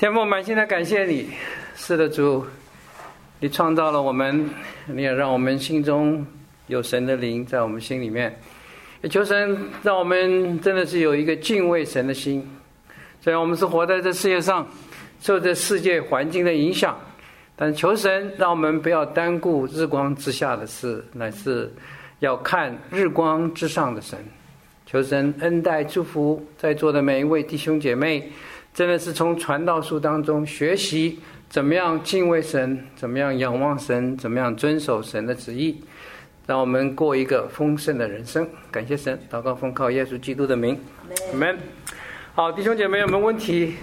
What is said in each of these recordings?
天父，满心的感谢你，是的主，你创造了我们，你也让我们心中有神的灵在我们心里面，也求神让我们真的是有一个敬畏神的心。虽然我们是活在这世界上，受这世界环境的影响，但求神让我们不要单顾日光之下的事，乃是要看日光之上的神。求神恩待祝福在座的每一位弟兄姐妹，真的是从传道书当中学习怎么样敬畏神，怎么样仰望神，怎么样遵守神的旨意，让我们过一个丰盛的人生。感谢神，祷告奉靠耶稣基督的名，阿们。好，弟兄姐妹有没有问题？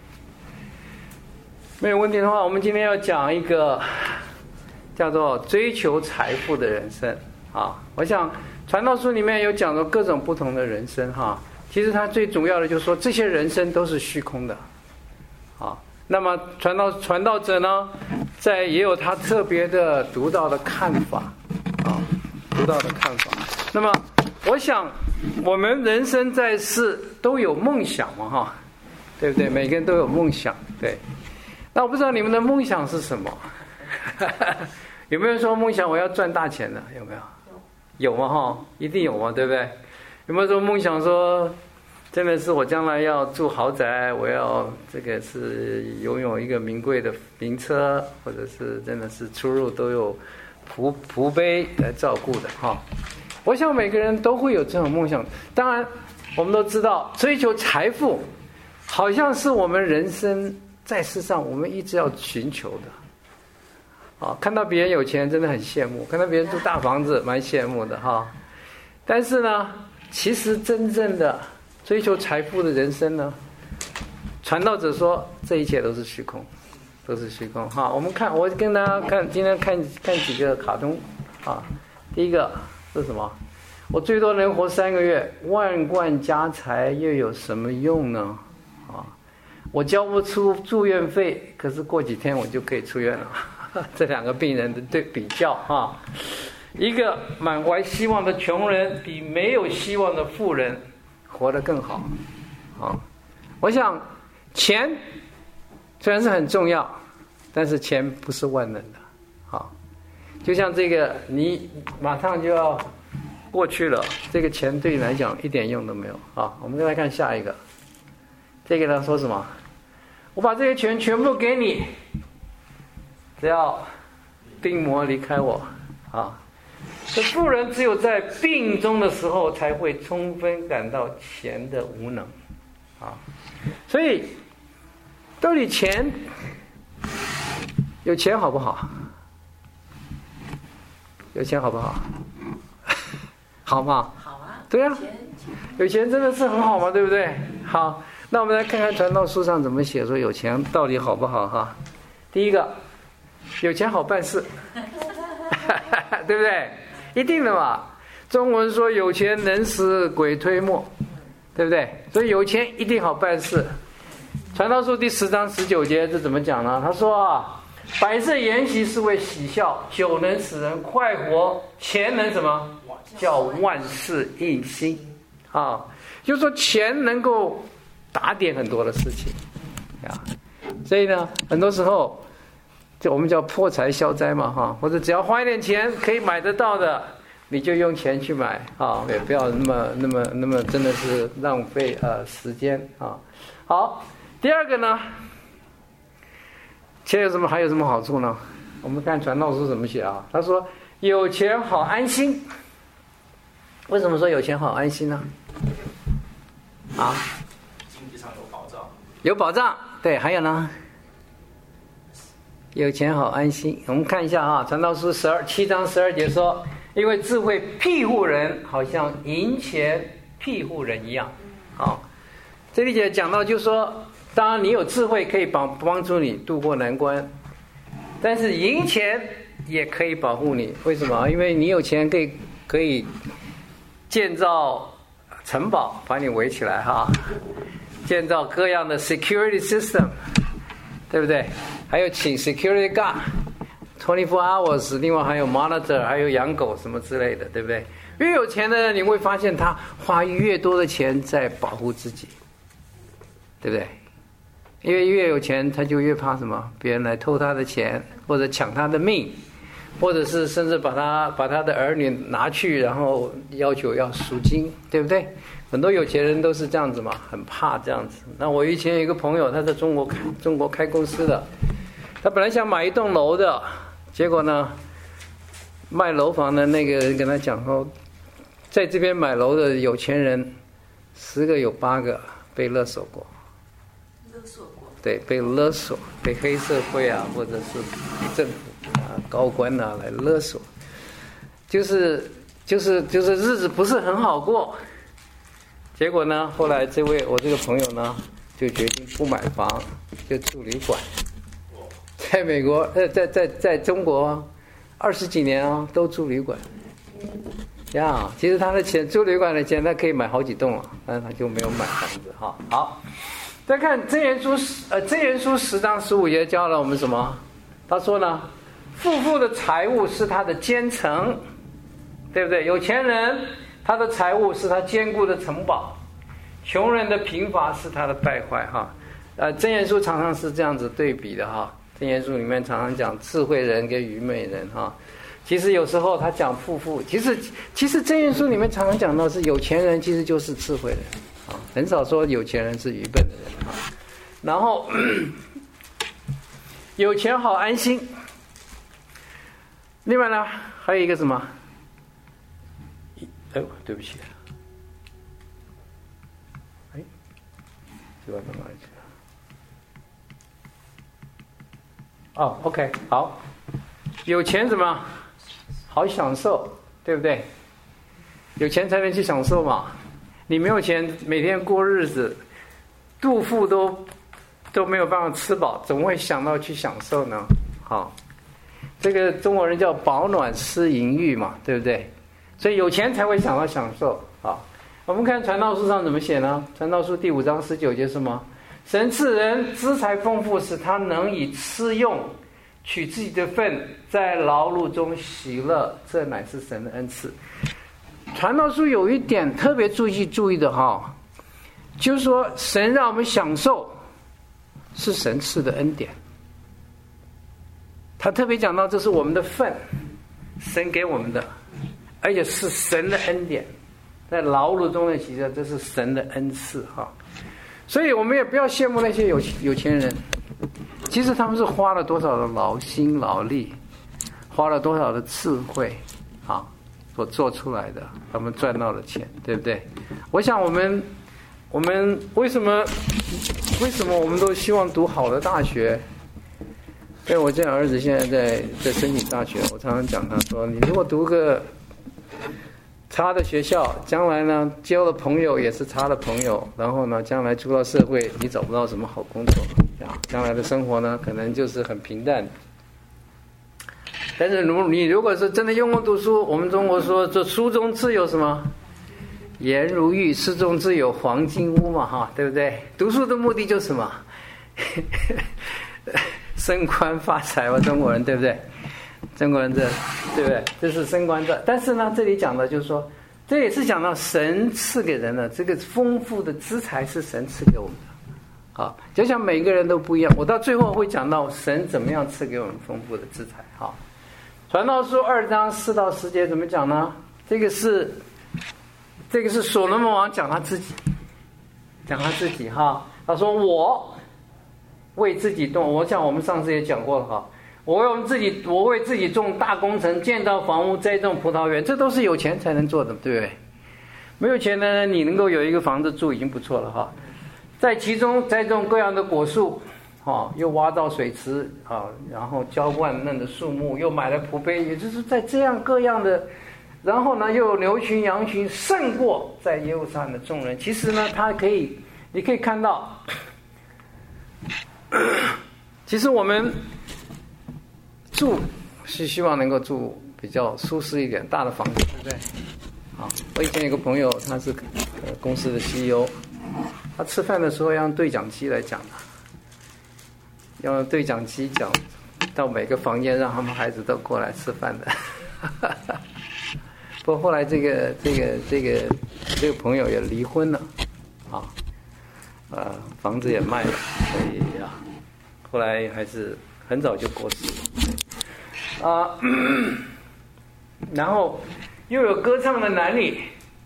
没有问题的话，我们今天要讲一个叫做追求财富的人生啊。我想传道书里面有讲到各种不同的人生哈。其实它最主要的就是说，这些人生都是虚空的，啊，那么传道者呢，也有他特别的独到的看法，啊，独到的看法。那么，我想我们人生在世都有梦想嘛，哈，对不对？每个人都有梦想，对。那我不知道你们的梦想是什么？有没有说梦想我要赚大钱的？有没有？有吗？哈，一定有嘛，对不对？有没有说梦想说真的是我将来要住豪宅，我要这个是拥有一个名贵的名车，或者是真的是出入都有仆婢来照顾的哈？我想每个人都会有这种梦想。当然我们都知道追求财富好像是我们人生在世上我们一直要寻求的啊。看到别人有钱真的很羡慕，看到别人住大房子蛮羡慕的哈。但是呢，其实真正的追求财富的人生呢，传道者说这一切都是虚空，都是虚空哈。我跟大家看，今天看几个卡通啊。第一个是什么？我最多能活3个月，万贯家财又有什么用呢？啊，我交不出住院费，可是过几天我就可以出院了。这两个病人的比较哈。一个满怀希望的穷人比没有希望的富人活得更好啊！我想钱虽然是很重要，但是钱不是万能的啊。就像这个你马上就要过去了，这个钱对你来讲一点用都没有啊。我们再来看下一个，这个他说什么？我把这些钱全部给你，只要病魔离开我啊。这富人只有在病中的时候才会充分感到钱的无能啊。所以到底有钱好不好？有钱好不好？好吗？ 好啊。 对啊，有钱真的是很好嘛，对不对？好，那我们来看看传道书上怎么写说有钱到底好不好哈。第一个，有钱好办事。对不对？一定的嘛。中文说有钱能使鬼推磨，对不对？所以有钱一定好办事。传道书第10章19节这怎么讲呢？他说啊，摆设筵席是为喜笑，酒能使人快活，钱能什么？叫万事应心啊。就是说钱能够打点很多的事情啊。所以呢，很多时候就我们叫破财消灾嘛哈，或者只要花一点钱可以买得到的，你就用钱去买啊，也不要那么真的是浪费时间啊。好，第二个呢，钱还有什么好处呢？我们看传道书怎么写啊？他说有钱好安心。为什么说有钱好安心呢？啊， 经济上有保障。 有保障，对，还有呢？有钱好安心。我们看一下啊，传道书7章12节说，因为智慧庇护人，好像银钱庇护人一样。好，这里姐讲到就是说，当然你有智慧可以帮助你度过难关，但是银钱也可以保护你。为什么？因为你有钱可以建造城堡把你围起来哈，建造各样的 security system， 对不对？还有请 security guard 24 hours， 另外还有 monitor， 还有养狗什么之类的，对不对？越有钱的人你会发现他花越多的钱在保护自己，对不对？ 因为越有钱，他就越怕什么？别人来偷他的钱，或者抢他的命，或者是甚至把他的儿女拿去，然后要求要赎金，对不对？很多有钱人都是这样子嘛，很怕这样子。那我以前有一个朋友，他在中国开公司的，他本来想买一栋楼的，结果呢，卖楼房的那个人跟他讲说，在这边买楼的有钱人，10个有8个被勒索过。 勒索过？对， 被勒索，被黑社会啊，或者是政府啊、高官啊来勒索，就是日子不是很好过。结果呢，后来我这个朋友呢，就决定不买房，就住旅馆。在美国，在中国，20几年啊，都住旅馆。呀，其实他的钱住旅馆的钱，他可以买好几栋了，但是他就没有买房子哈。好，再看箴言书10章15节教了我们什么？他说呢，富富的财物是他的坚城，对不对？有钱人他的财物是他坚固的城堡，穷人的贫乏是他的败坏哈。箴言书常常是这样子对比的哈。箴言书里面常常讲智慧人跟愚昧人哈。其实有时候他讲富，其实箴言书里面常常讲到是有钱人其实就是智慧人啊，很少说有钱人是愚笨的人啊。然后有钱好安心。另外呢，还有一个什么？对不起，这个到哪里去了？哦 ，OK， 好，有钱什么？好享受，对不对？有钱才能去享受嘛。你没有钱，每天过日子，肚腹都没有办法吃饱，怎么会想到去享受呢？好，这个中国人叫饱暖思淫欲嘛，对不对？所以有钱才会想到享受啊。我们看传道书上怎么写呢？传道书第5章19节是什么？神赐人资财丰富，使他能以吃用，取自己的份，在劳碌中喜乐，这乃是神的恩赐。传道书有一点特别注意的哈，就是说神让我们享受，是神赐的恩典。他特别讲到这是我们的份，神给我们的，而且是神的恩典，在劳碌中的喜乐，这是神的恩赐哈。所以我们也不要羡慕那些有钱人，其实他们是花了多少的劳心劳力，花了多少的智慧啊，所做出来的，他们赚到了钱，对不对？我想我们为什么我们都希望读好的大学？因为我这儿子现在在申请大学，我常常讲他说，你如果读个差的学校，将来呢交了朋友也是差的朋友，然后呢将来出到社会你找不到什么好工作啊，将来的生活呢可能就是很平淡。但是你如果是真的用功读书，我们中国说这书中自有什么？颜如玉，书中自有黄金屋嘛哈，对不对？读书的目的就是什么？升官发财嘛，中国人对不对？中国人对不对？这是升官的。但是呢，这里讲的就是说，这也是讲到神赐给人的这个丰富的资财是神赐给我们的。好，就像每个人都不一样。我到最后会讲到神怎么样赐给我们丰富的资财。好，传道书2章4到10节怎么讲呢？这个是所罗门王讲他自己哈。他说我为自己动，我想我们上次也讲过了哈。我为自己种大工程，建造房屋，栽种葡萄园，这都是有钱才能做的，对不对？没有钱的人，你能够有一个房子住已经不错了哈。在其中栽种各样的果树，又挖造水池啊，然后浇灌嫩的树木，又买了蒲碑，也就是在这样各样的，然后呢又有牛群羊群，胜过在耶路撒冷的众人。其实呢，你可以看到，其实我们住是希望能够住比较舒适一点大的房子，对不对？好，我以前有个朋友，他是公司的 CEO， 他吃饭的时候要用对讲机来讲的，要用对讲机讲到每个房间，让他们孩子都过来吃饭的。不过后来这个朋友也离婚了， 房子也卖了，所以呀，后来还是很早就过世了然后又有歌唱的男女，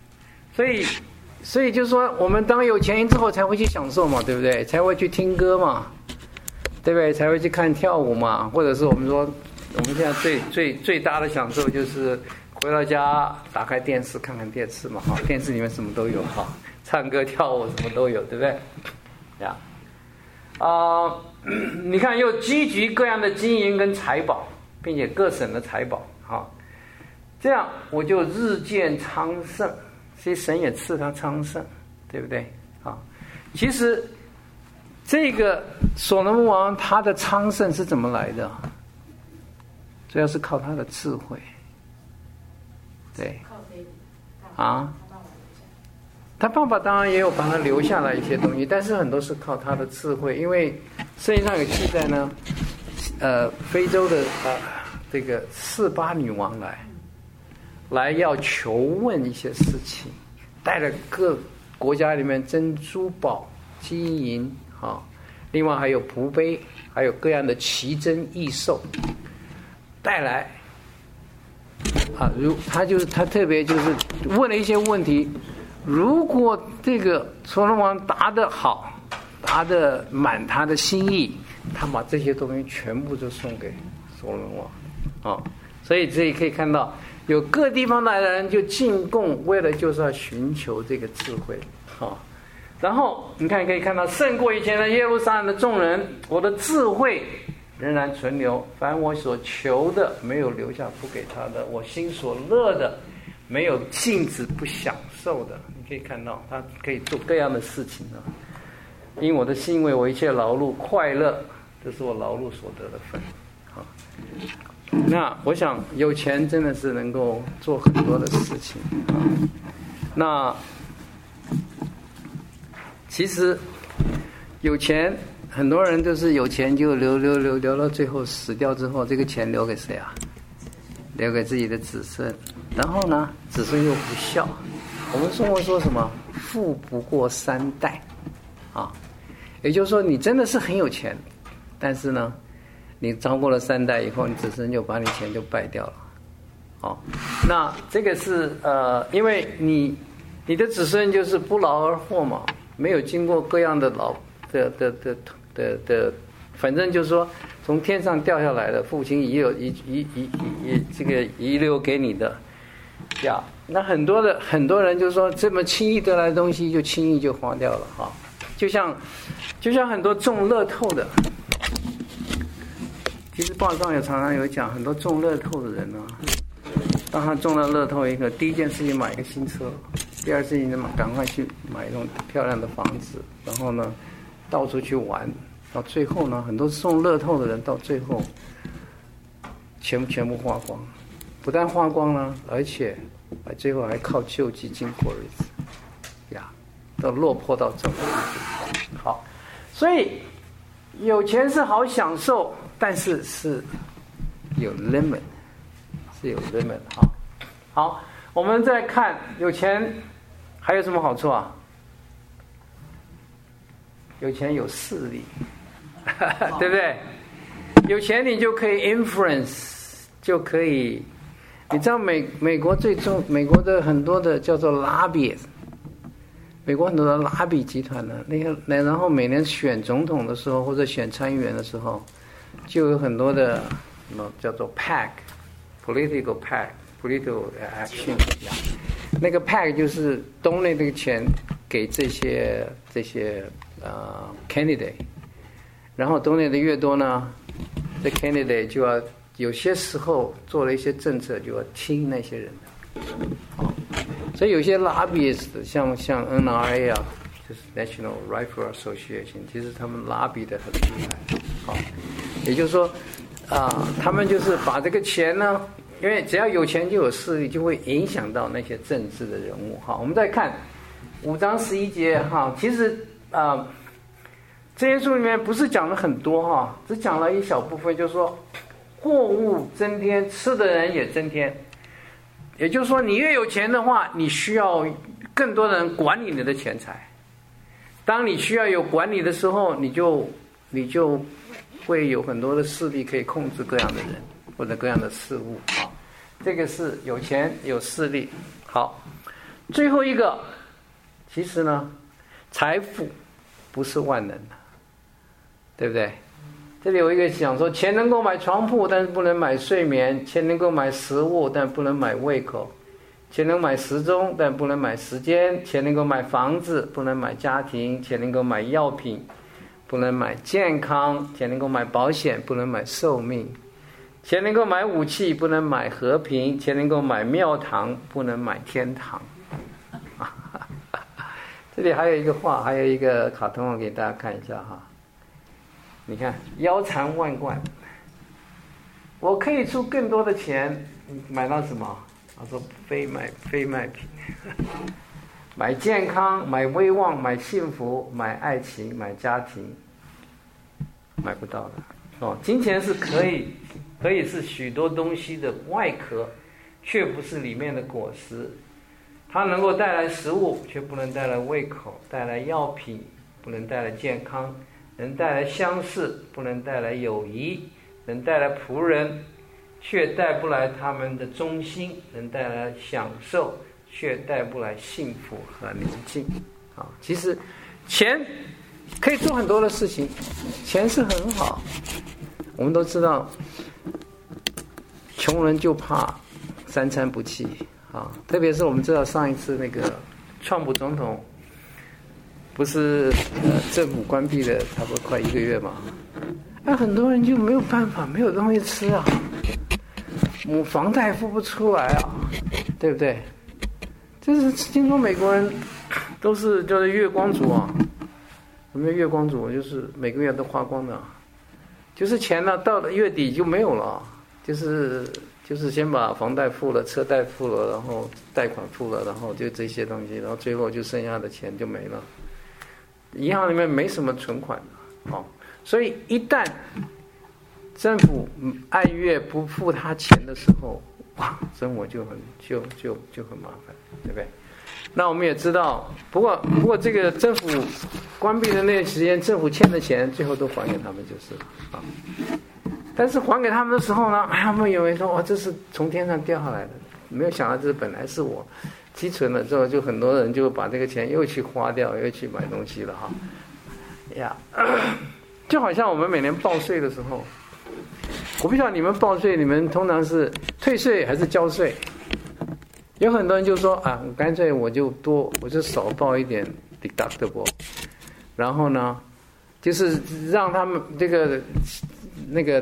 所以就是说，我们当有钱之后才会去享受嘛，对不对？才会去听歌嘛，对不对？才会去看跳舞嘛，或者是我们说，我们现在最大的享受就是回到家打开电视看看电视嘛，哈，电视里面什么都有哈，唱歌跳舞什么都有，对不对？呀，你看又积聚各样的金银跟财宝，并且各省的财宝，哈，这样我就日渐昌盛。所以神也赐他昌盛，对不对？其实这个所罗门王他的昌盛是怎么来的？主要是靠他的智慧，对，他爸爸当然也有帮他留下来一些东西，但是很多是靠他的智慧，因为圣经上有记载呢，非洲的这个示巴女王来要求问一些事情，带了各国家里面珍珠宝、金银，另外还有仆碑，还有各样的奇珍异兽带来，他特别就是问了一些问题，如果这个所罗门王答得好，答得满他的心意，他把这些东西全部都送给所罗门王，所以这里可以看到。有各地方来的人就进贡，为了就是要寻求这个智慧，然后你看可以看到胜过以前的耶路撒冷的众人，我的智慧仍然存留，凡我所求的没有留下不给他的，我心所乐的没有禁止不享受的。你可以看到他可以做各样的事情因我的心为我一切劳碌快乐，这是我劳碌所得的分。那我想有钱真的是能够做很多的事情那其实有钱，很多人就是有钱就留到最后死掉之后，这个钱留给谁啊？留给自己的子孙，然后呢，子孙又不孝。我们中国说什么“富不过三代”也就是说你真的是很有钱，但是呢。你超过了3代以后，你子孙就把你钱就败掉了，那这个是因为你的子孙就是不劳而获嘛，没有经过各样的反正就是说从天上掉下来的，父亲这个遗留给你的呀。那很多人就是说这么轻易得来的东西就轻易就花掉了就像很多中乐透的。其实报上也常常有讲，很多中乐透的人当他中了乐透一个，第一件事情买一个新车，第二事情赶快去买一栋漂亮的房子，然后呢到处去玩，到最后呢，很多中乐透的人到最后全部花光，不但花光了，而且最后还靠救济金过日子都落魄到这种地步。好，所以有钱是好享受，但是是有 limit， 是有 limit 好，我们再看有钱还有什么好处啊？有钱有势力，对不对？有钱你就可以 influence， 就可以，你知道美国的很多的叫做 lobbyist。美国很多的拉比集团呢，然后每年选总统的时候或者选参议员的时候，就有很多的什么叫做 PAC，political PAC，political action， 那个 PAC 就是donate这个钱给这些candidate， 然后donate的越多呢，这 candidate 就要有些时候做了一些政策就要听那些人的，所以有些 lobbyist 像 NRA 就是 National Rifle Association， 其实他们 lobby 的很厉害，也就是说，他们就是把这个钱呢，因为只要有钱就有势力，就会影响到那些政治的人物。我们再看5章11节其实这些书里面不是讲了很多只讲了一小部分，就是说货物增添，吃的人也增添。也就是说，你越有钱的话，你需要更多的人管理你的钱财。 当你需要有管理的时候，你就会有很多的势力可以控制各样的人或者各样的事物啊。这个是有钱有势力。好，最后一个，其实呢，财富不是万能的，对不对？这里有一个讲说，钱能够买床铺，但是不能买睡眠；钱能够买食物，但不能买胃口；钱能买时钟，但不能买时间；钱能够买房子，不能买家庭；钱能够买药品，不能买健康；钱能够买保险，不能买寿命；钱能够买武器，不能买和平；钱能够买庙堂，不能买天堂。这里还有一个画，还有一个卡通，我给大家看一下哈。你看，腰缠万贯，我可以出更多的钱，买到什么？他说非卖品，买健康，买威望，买幸福，买爱情，买家庭，买不到的哦。金钱是可以是许多东西的外壳，却不是里面的果实。它能够带来食物，却不能带来胃口；带来药品，不能带来健康；能带来相似，不能带来友谊；能带来仆人，却带不来他们的忠心；能带来享受，却带不来幸福和宁静。啊，其实钱可以做很多的事情，钱是很好。我们都知道，穷人就怕三餐不继。啊，特别是我们知道上一次那个川普总统不是政府关闭了差不多快1个月嘛，那很多人就没有办法，没有东西吃啊，房贷付不出来啊，对不对？就是听说美国人都是就是月光族啊，有没有月光族？就是每个月都花光的，就是钱呢到了月底就没有了，就是先把房贷付了，车贷付了，然后贷款付了，然后就这些东西，然后最后就剩下的钱就没了。银行里面没什么存款的，哦，所以一旦政府按月不付他钱的时候，哇，生活就很麻烦，对不对？那我们也知道，不过这个政府关闭的那段时间，政府欠的钱最后都还给他们就是了啊。但是还给他们的时候呢，他们以为说哦，这是从天上掉下来的，没有想到这本来是我积存了之后，就很多人就把这个钱又去花掉，又去买东西了哈。呀，就好像我们每年报税的时候，我不知道你们报税，你们通常是退税还是交税？有很多人就说啊，干脆我就少报一点 deductible， 然后呢，就是让他们这个那个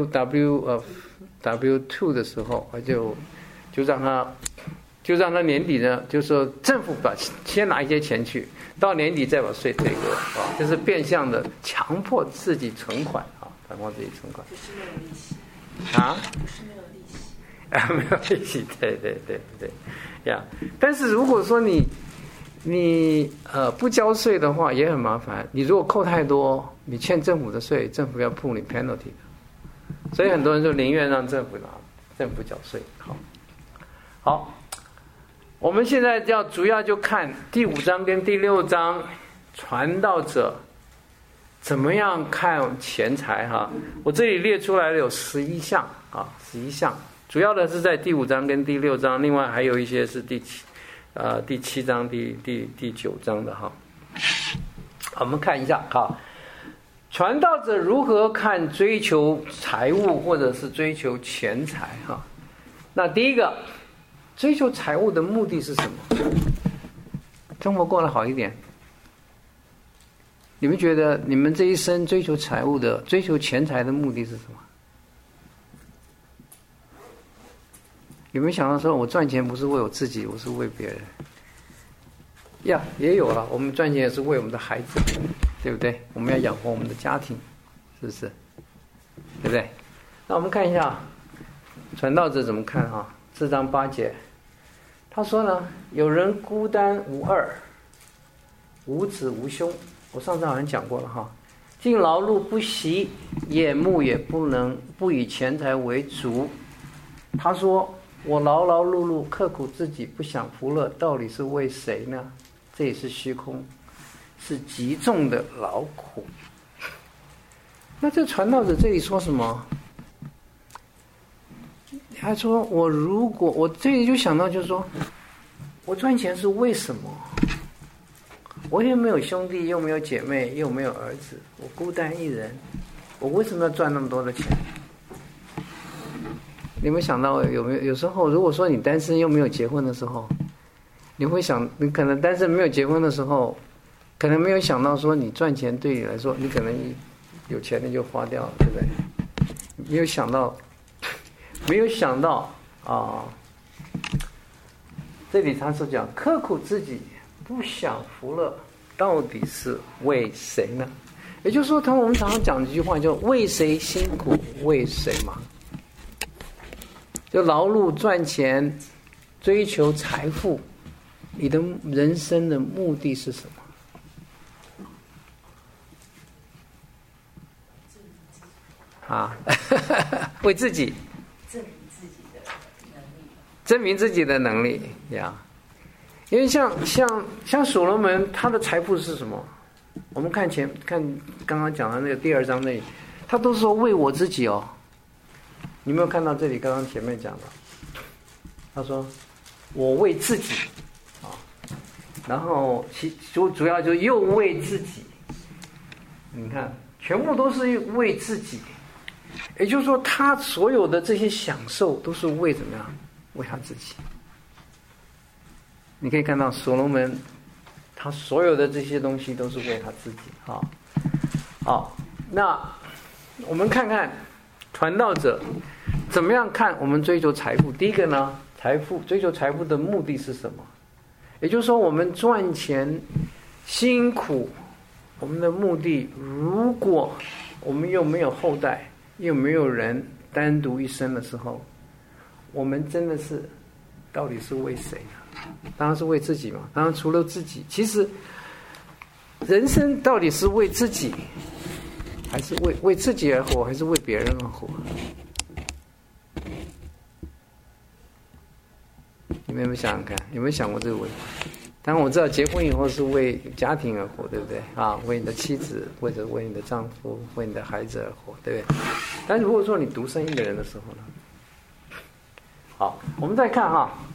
W2 的时候，就让他年底呢，就说政府先拿一些钱去，到年底再把税退给我啊，就是变相的强迫自己存款啊，强迫自己存款。 就是没有利息啊？ 不是没有利息啊，没有利息，对呀。但是如果说你不交税的话也很麻烦，你如果扣太多，你欠政府的税，政府要付你 penalty 的，所以很多人就宁愿让政府缴税。好，我们现在主要就看第5章跟第6章，传道者怎么样看钱财哈。我这里列出来了有11项啊，11项，主要的是在第5章跟第6章，另外还有一些是第7章、第9章的哈。我们看一下哈，传道者如何看追求财物或者是追求钱财哈。那第一个，追求财物的目的是什么？生活过得好一点。你们觉得你们这一生追求财物的、追求钱财的目的是什么？有没有想到说，我赚钱不是为我自己，我是为别人？呀，也有了，我们赚钱也是为我们的孩子，对不对？我们要养活我们的家庭，是不是？对不对？那我们看一下传道者怎么看哈，4章8节，他说呢，有人孤单无二，无子无兄。我上次好像讲过了哈，竟劳碌不息，眼目也不以钱财为主。他说，我劳劳碌碌，刻苦自己，不享福乐，到底是为谁呢？这也是虚空。 是极重的劳苦。那这传道者这里说什么？他说我这里就想到就是说，我赚钱是为什么？我也没有兄弟，又没有姐妹，又没有儿子，我孤单一人，我为什么要赚那么多的钱？你有没有想到有时候如果说你单身又没有结婚的时候，你会想，你可能单身没有结婚的时候，可能没有想到说你赚钱对你来说，你可能有钱的就花掉了，对不对？没有想到啊，这里他是讲刻苦自己不享福乐，到底是为谁呢？也就是说，我们常常讲一句话，就为谁辛苦为谁忙。就劳碌赚钱，追求财富，你的人生的目的是什么？啊，为自己证明自己的能力呀。因为像所罗门，他的财富是什么？我们看刚刚讲的那个第2章那里，他都说为我自己哦。你有没有看到这里？刚刚前面讲的，他说我为自己啊，然后主要就又为自己。你看，全部都是为自己，也就是说，他所有的这些享受都是为怎么样？为他自己。你可以看到所罗门，他所有的这些东西都是为他自己。好，那我们看看传道者怎么样看我们追求财富。第一个呢，追求财富的目的是什么？也就是说，我们赚钱辛苦，我们的目的，如果我们又没有后代，又没有人单独一生的时候，我们真的是到底是为谁呢？当然是为自己嘛。当然除了自己，其实人生到底是为自己，还是为自己而活，还是为别人而活？你们有没有想想看？有没有想过这个问题？当然我知道结婚以后是为家庭而活，对不对啊？为你的妻子，或者为你的丈夫，为你的孩子而活，对不对？但如果说你独身一个人的时候呢？好，我们再看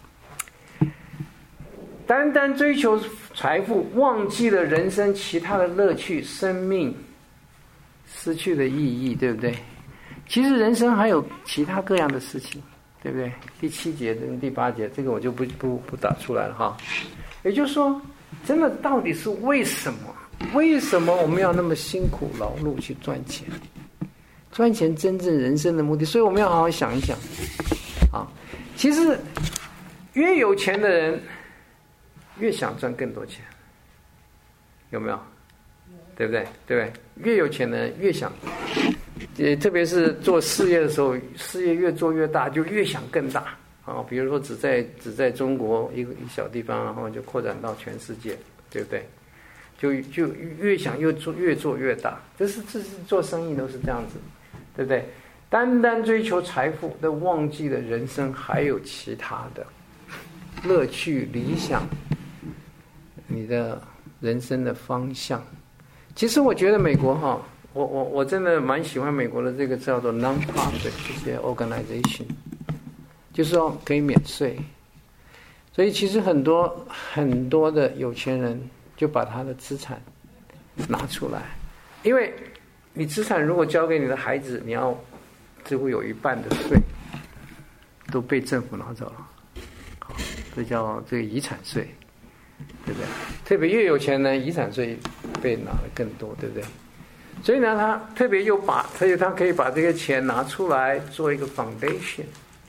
单单追求财富，忘记了人生其他的乐趣，生命失去了意义，对不对？其实人生还有其他各样的事情，对不对？第7节跟第8节，这个我就不打出来了哈。也就是说，真的到底是为什么？为什么我们要那么辛苦劳碌去赚钱？赚钱真正人生的目的，所以我们要好好想一想啊。其实越有钱的人越想赚更多钱，有没有？对不对？越有钱的人越想，特别是做事业的时候，事业越做越大，就越想更大啊。比如说只在中国一个小地方，然后就扩展到全世界，对不对？就越想越做越大。这是做生意都是这样子，对不对？单单追求财富，都忘记了人生还有其他的乐趣、理想，你的人生的方向。其实我觉得美国我真的蛮喜欢美国的这个叫做 non-profit 这些 organization， 就是说可以免税。所以其实很多的有钱人就把他的资产拿出来，因为你资产如果交给你的孩子，你要就会有一半的税都被政府拿走了。好，这叫这个遗产税，对不对？特别越有钱呢，遗产税被拿的更多，对不对？所以呢，他特别他可以把这个钱拿出来做一个 foundation，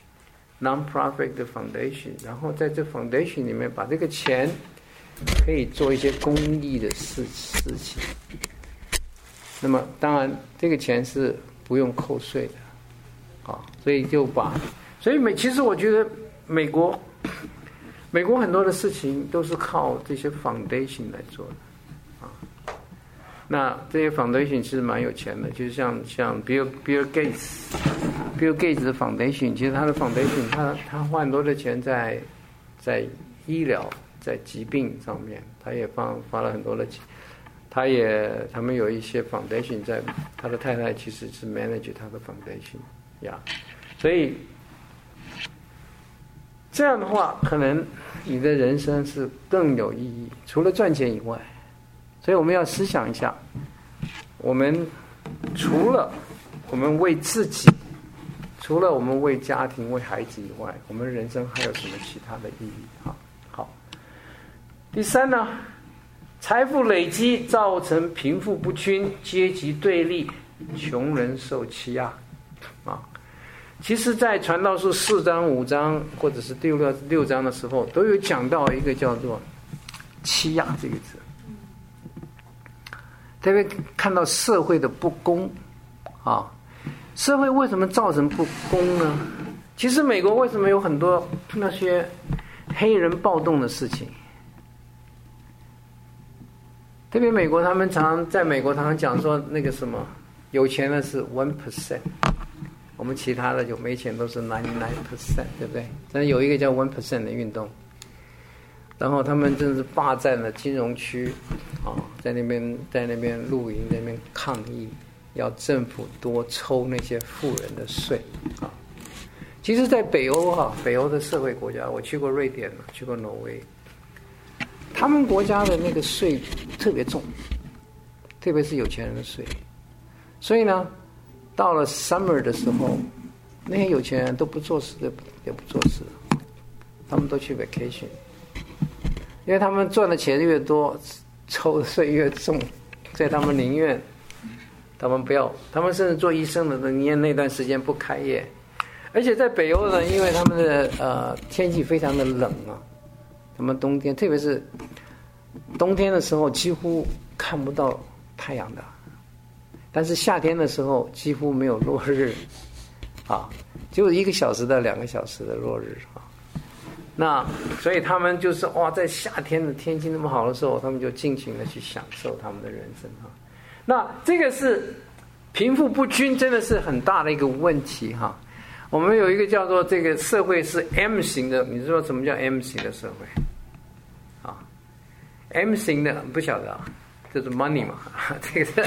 non-profit 的 foundation， 然后在这 foundation 里面把这个钱可以做一些公益的事情。那么当然这个钱是不用扣税的。所以其实我觉得美国很多的事情都是靠这些 foundation 来做的那这些 foundation 其实蛮有钱的，就是像 Bill Gates 的 foundation， 其实他的 foundation 他花很多的钱在医疗、在疾病上面，他也花了很多的钱， 他们有一些 foundation 在，他的太太其实是 manage 他的 foundation 呀，所以这样的话，可能你的人生是更有意义，除了赚钱以外。所以我们要思想一下，我们除了我们为自己，除了我们为家庭、为孩子以外，我们人生还有什么其他的意义？好。第三呢，财富累积造成贫富不均、阶级对立、穷人受欺压啊。其实在传道书4章5章或者是第6章的时候，都有讲到一个叫做欺压这个字，特别看到社会的不公啊。社会为什么造成不公呢？其实美国为什么有很多那些黑人暴动的事情？特别美国，他们在美国常常讲说那个什么，有钱的是 1%， 我们其他的就没钱都是 99%， 对不对？但是有一个叫 1% 的运动，然后他们真是霸占了金融区啊，在那边露营，在那边抗议，要政府多抽那些富人的税啊。其实，在北欧北欧的社会国家，我去过瑞典，去过挪威，他们国家的那个税特别重，特别是有钱人的税。所以呢，到了 summer 的时候，那些有钱人都不做事，也不做事，他们都去 vacation， 因为他们赚的钱越多，抽的税越重，所以他们宁愿，他们不要，他们甚至做医生的宁愿那段时间不开业。而且在北欧呢，因为他们的天气非常的冷啊，他们冬天，特别是冬天的时候几乎看不到太阳的，但是夏天的时候几乎没有落日啊，只有1个小时到2个小时的落日啊。那所以他们就是在夏天的天气那么好的时候，他们就尽情的去享受他们的人生啊。那这个是贫富不均，真的是很大的一个问题哈。我们有一个叫做这个社会是 M 型的，你知道什么叫 M 型的社会啊 ？M 型的不晓得啊，就是 money 嘛，这个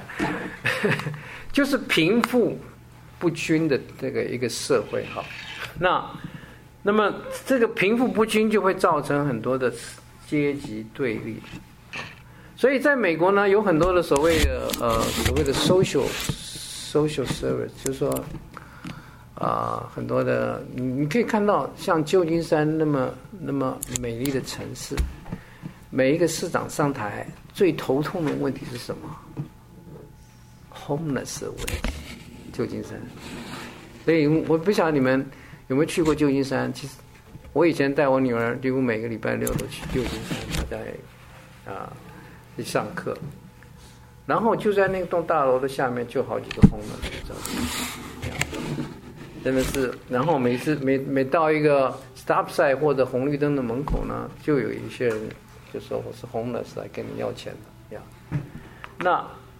就是贫富不均的这个一个社会哈。那么这个贫富不均就会造成很多的阶级对立，所以在美国呢，有很多的所谓的 social service， 就是说。很多的，你可以看到，像旧金山那么美丽的城市，每一个市长上台最头痛的问题是什么 ？homeless 的问题，旧金山。所以我不晓得你们有没有去过旧金山。其实我以前带我女儿几乎每个礼拜6都去旧金山，她在去上课，然后就在那栋大楼的下面就好几个 homeless， 你知道吗？真的是，然后每到一个 stop sign 或者红绿灯的门口呢，就有一些人就说我是 homeless 来跟你要钱的呀。那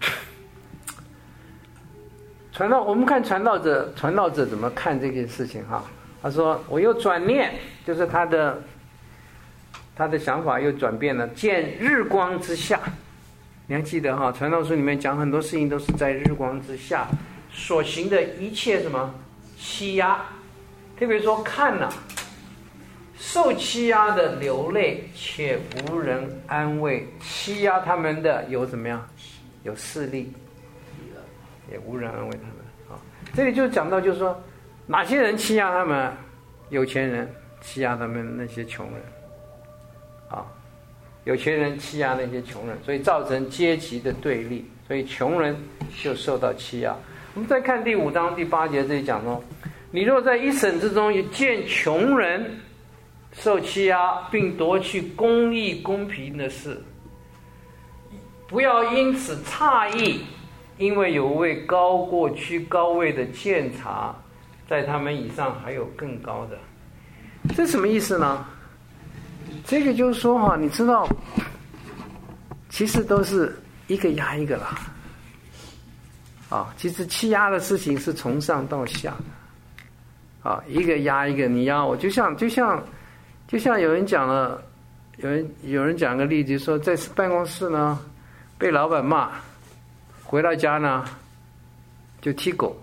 我们看传道者怎么看这件事情哈？他说我又转念，就是他的想法又转变了，见日光之下。你还记得哈？传道书里面讲很多事情都是在日光之下所行的一切什么？欺压，特别说看受欺压的流泪，且无人安慰；欺压他们的有怎么样？有势力，也无人安慰他们啊。这里就讲到，就是说哪些人欺压他们？有钱人欺压他们那些穷人啊，有钱人欺压那些穷人，所以造成阶级的对立，所以穷人就受到欺压。我们再看第5章第8节，这里讲说，你若在一省之中见穷人受欺压，并夺去公义公平的事，不要因此诧异，因为有位高过居高位的监察，在他们以上还有更高的。这什么意思呢？这个就是说你知道，其实都是一个压一个啦。其实欺压的事情是从上到下的，一个压一个，你压我，就像有人讲了，有人讲个例子，说在办公室呢， 被老板骂，回到家呢就踢狗，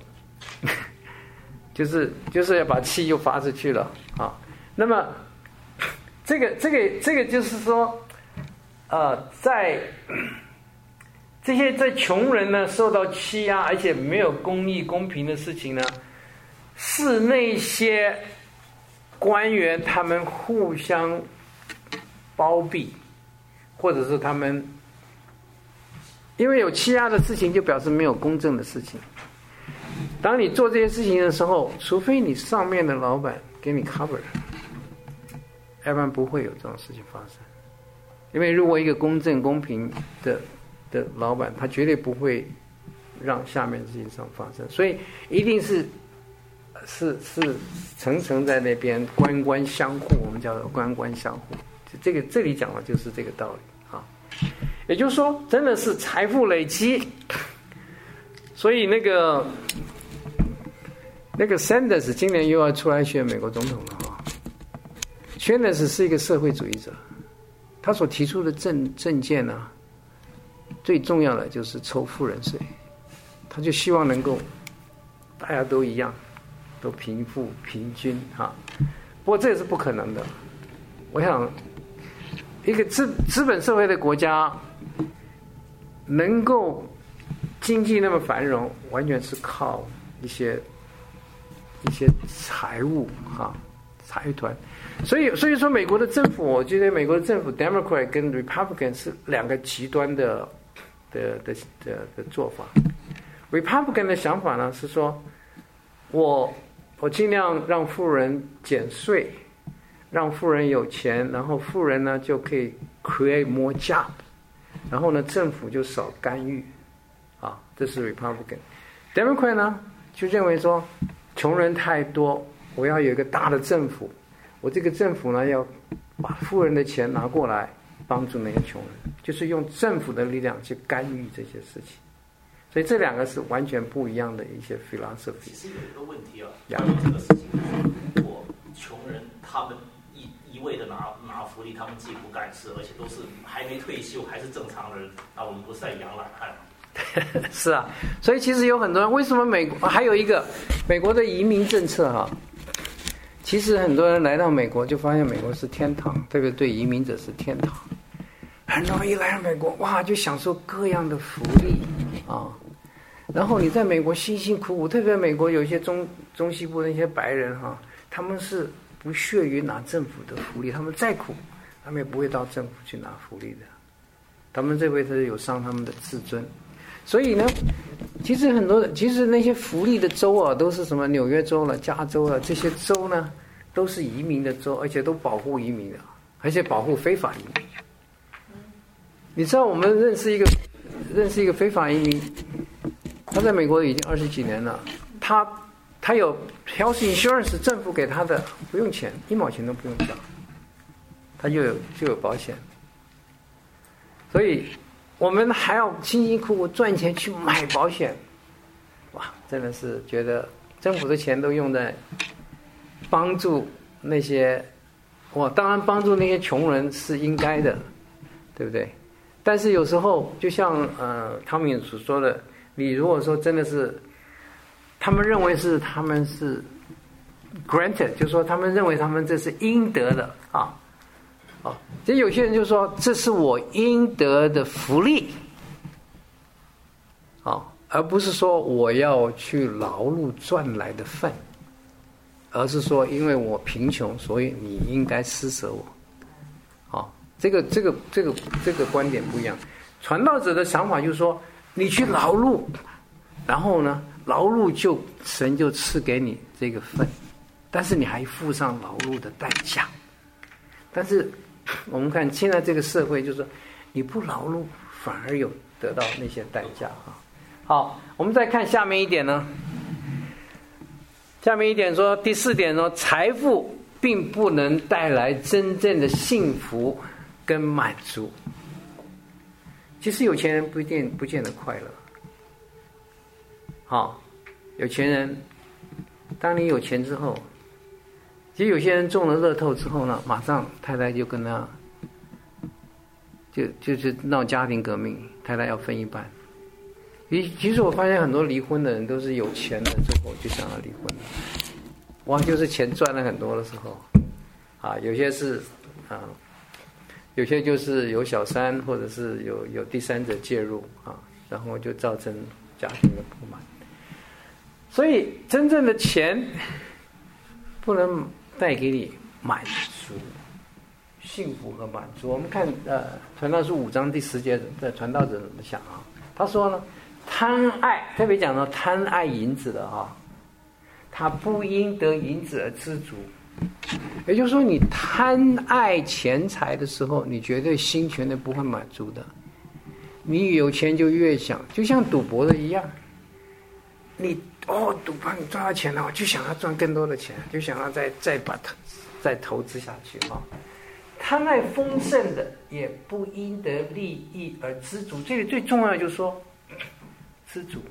就是要把气又发出去了啊。那么这个就是说，在这些在穷人呢受到欺压，而且没有公义公平的事情呢，是那些官员他们互相包庇，或者是他们因为有欺压的事情，就表示没有公正的事情。当你做这些事情的时候，除非你上面的老板给你 cover， 要不然不会有这种事情发生。因为如果一个公正公平的老板，他绝对不会让下面的事情上发生，所以一定是层层在那边官官相护，我们叫做官官相护。这里讲的就是这个道理啊。也就是说，真的是财富累积。所以那个 Sanders 今年又要出来选美国总统了啊。Sanders 是一个社会主义者，他所提出的政见呢，最重要的就是抽富人税，他就希望能够大家都一样，都贫富平均啊。不过这也是不可能的。我想，一个资本社会的国家能够经济那么繁荣，完全是靠一些财务啊，财团。所以说，美国的政府，我觉得美国的政府 Democrat 跟 Republican 是两个极端的做法。Republican 的想法呢是说，我尽量让富人减税，让富人有钱，然后富人呢就可以 create more job， 然后呢政府就少干预，啊，这是 Republican。Democrat 呢就认为说，穷人太多，我要有一个大的政府，我这个政府呢要把富人的钱拿过来帮助那些穷人，就是用政府的力量去干预这些事情。所以这两个是完全不一样的一些 philosophy。 其实有一个问题啊，关于这个事情，如果穷人他们一味的拿福利，他们既不敢吃，而且都是还没退休还是正常人，那我们不是在养懒汉吗？ 是啊，所以其实有很多人，为什么美国还有一个美国的移民政策哈？其实很多人来到美国就发现美国是天堂，特别对移民者是天堂。很多人一来到美国，哇，就享受各样的福利啊。然后你在美国辛辛苦苦，特别美国有一些中西部的那些白人哈，他们是不屑于拿政府的福利，他们再苦，他们也不会到政府去拿福利的。他们这回是有伤他们的自尊。所以呢，其实那些福利的州啊，都是什么纽约州了、加州了，这些州呢，都是移民的州，而且都保护移民的，而且保护非法移民。你知道我们认识一个非法移民，他在美国已经20几年了，他有 health insurance， 政府给他的不用钱，1毛钱都不用交，他就有保险。所以我们还要辛辛苦苦赚钱去买保险，哇，真的是觉得政府的钱都用在帮助那些，当然帮助那些穷人是应该的，对不对？但是有时候就像汤米所说的，你如果说真的是，他们认为他们是 granted， 就是说他们认为他们这是应得的啊。其实有些人就说这是我应得的福利，而不是说我要去劳碌赚来的份，而是说因为我贫穷，所以你应该施舍我。这个观点不一样。传道者的想法就是说，你去劳碌，然后呢，劳碌神就赐给你这个份，但是你还付上劳碌的代价。但是我们看现在这个社会，就是说你不劳碌，反而有得到那些代价啊。好，我们再看下面一点呢。下面一点说，第4点说，财富并不能带来真正的幸福跟满足。其实有钱人不见得快乐。有钱人，当你有钱之后，其实有些人中了乐透之后呢，马上太太就跟他就是闹家庭革命，太太要分一半。其实我发现很多离婚的人都是有钱了之后就想要离婚了，哇，就是钱赚了很多的时候，啊，有些是啊，有些就是有小三或者是有第三者介入啊，然后就造成家庭的不满。所以真正的钱不能带给你满足、幸福和满足。我们看传道书5章第10节的传道者怎么想啊？他说呢，贪爱，特别讲到贪爱银子的啊，他不因得银子而知足。也就是说，你贪爱钱财的时候，你绝对心绝对不会满足的。你有钱就越想，就像赌博的一样，你赌博你赚到钱了，我就想要赚更多的钱，就想要再投资下去啊。贪爱丰盛的，也不因得利益而知足。这里最重要的就是说，知足。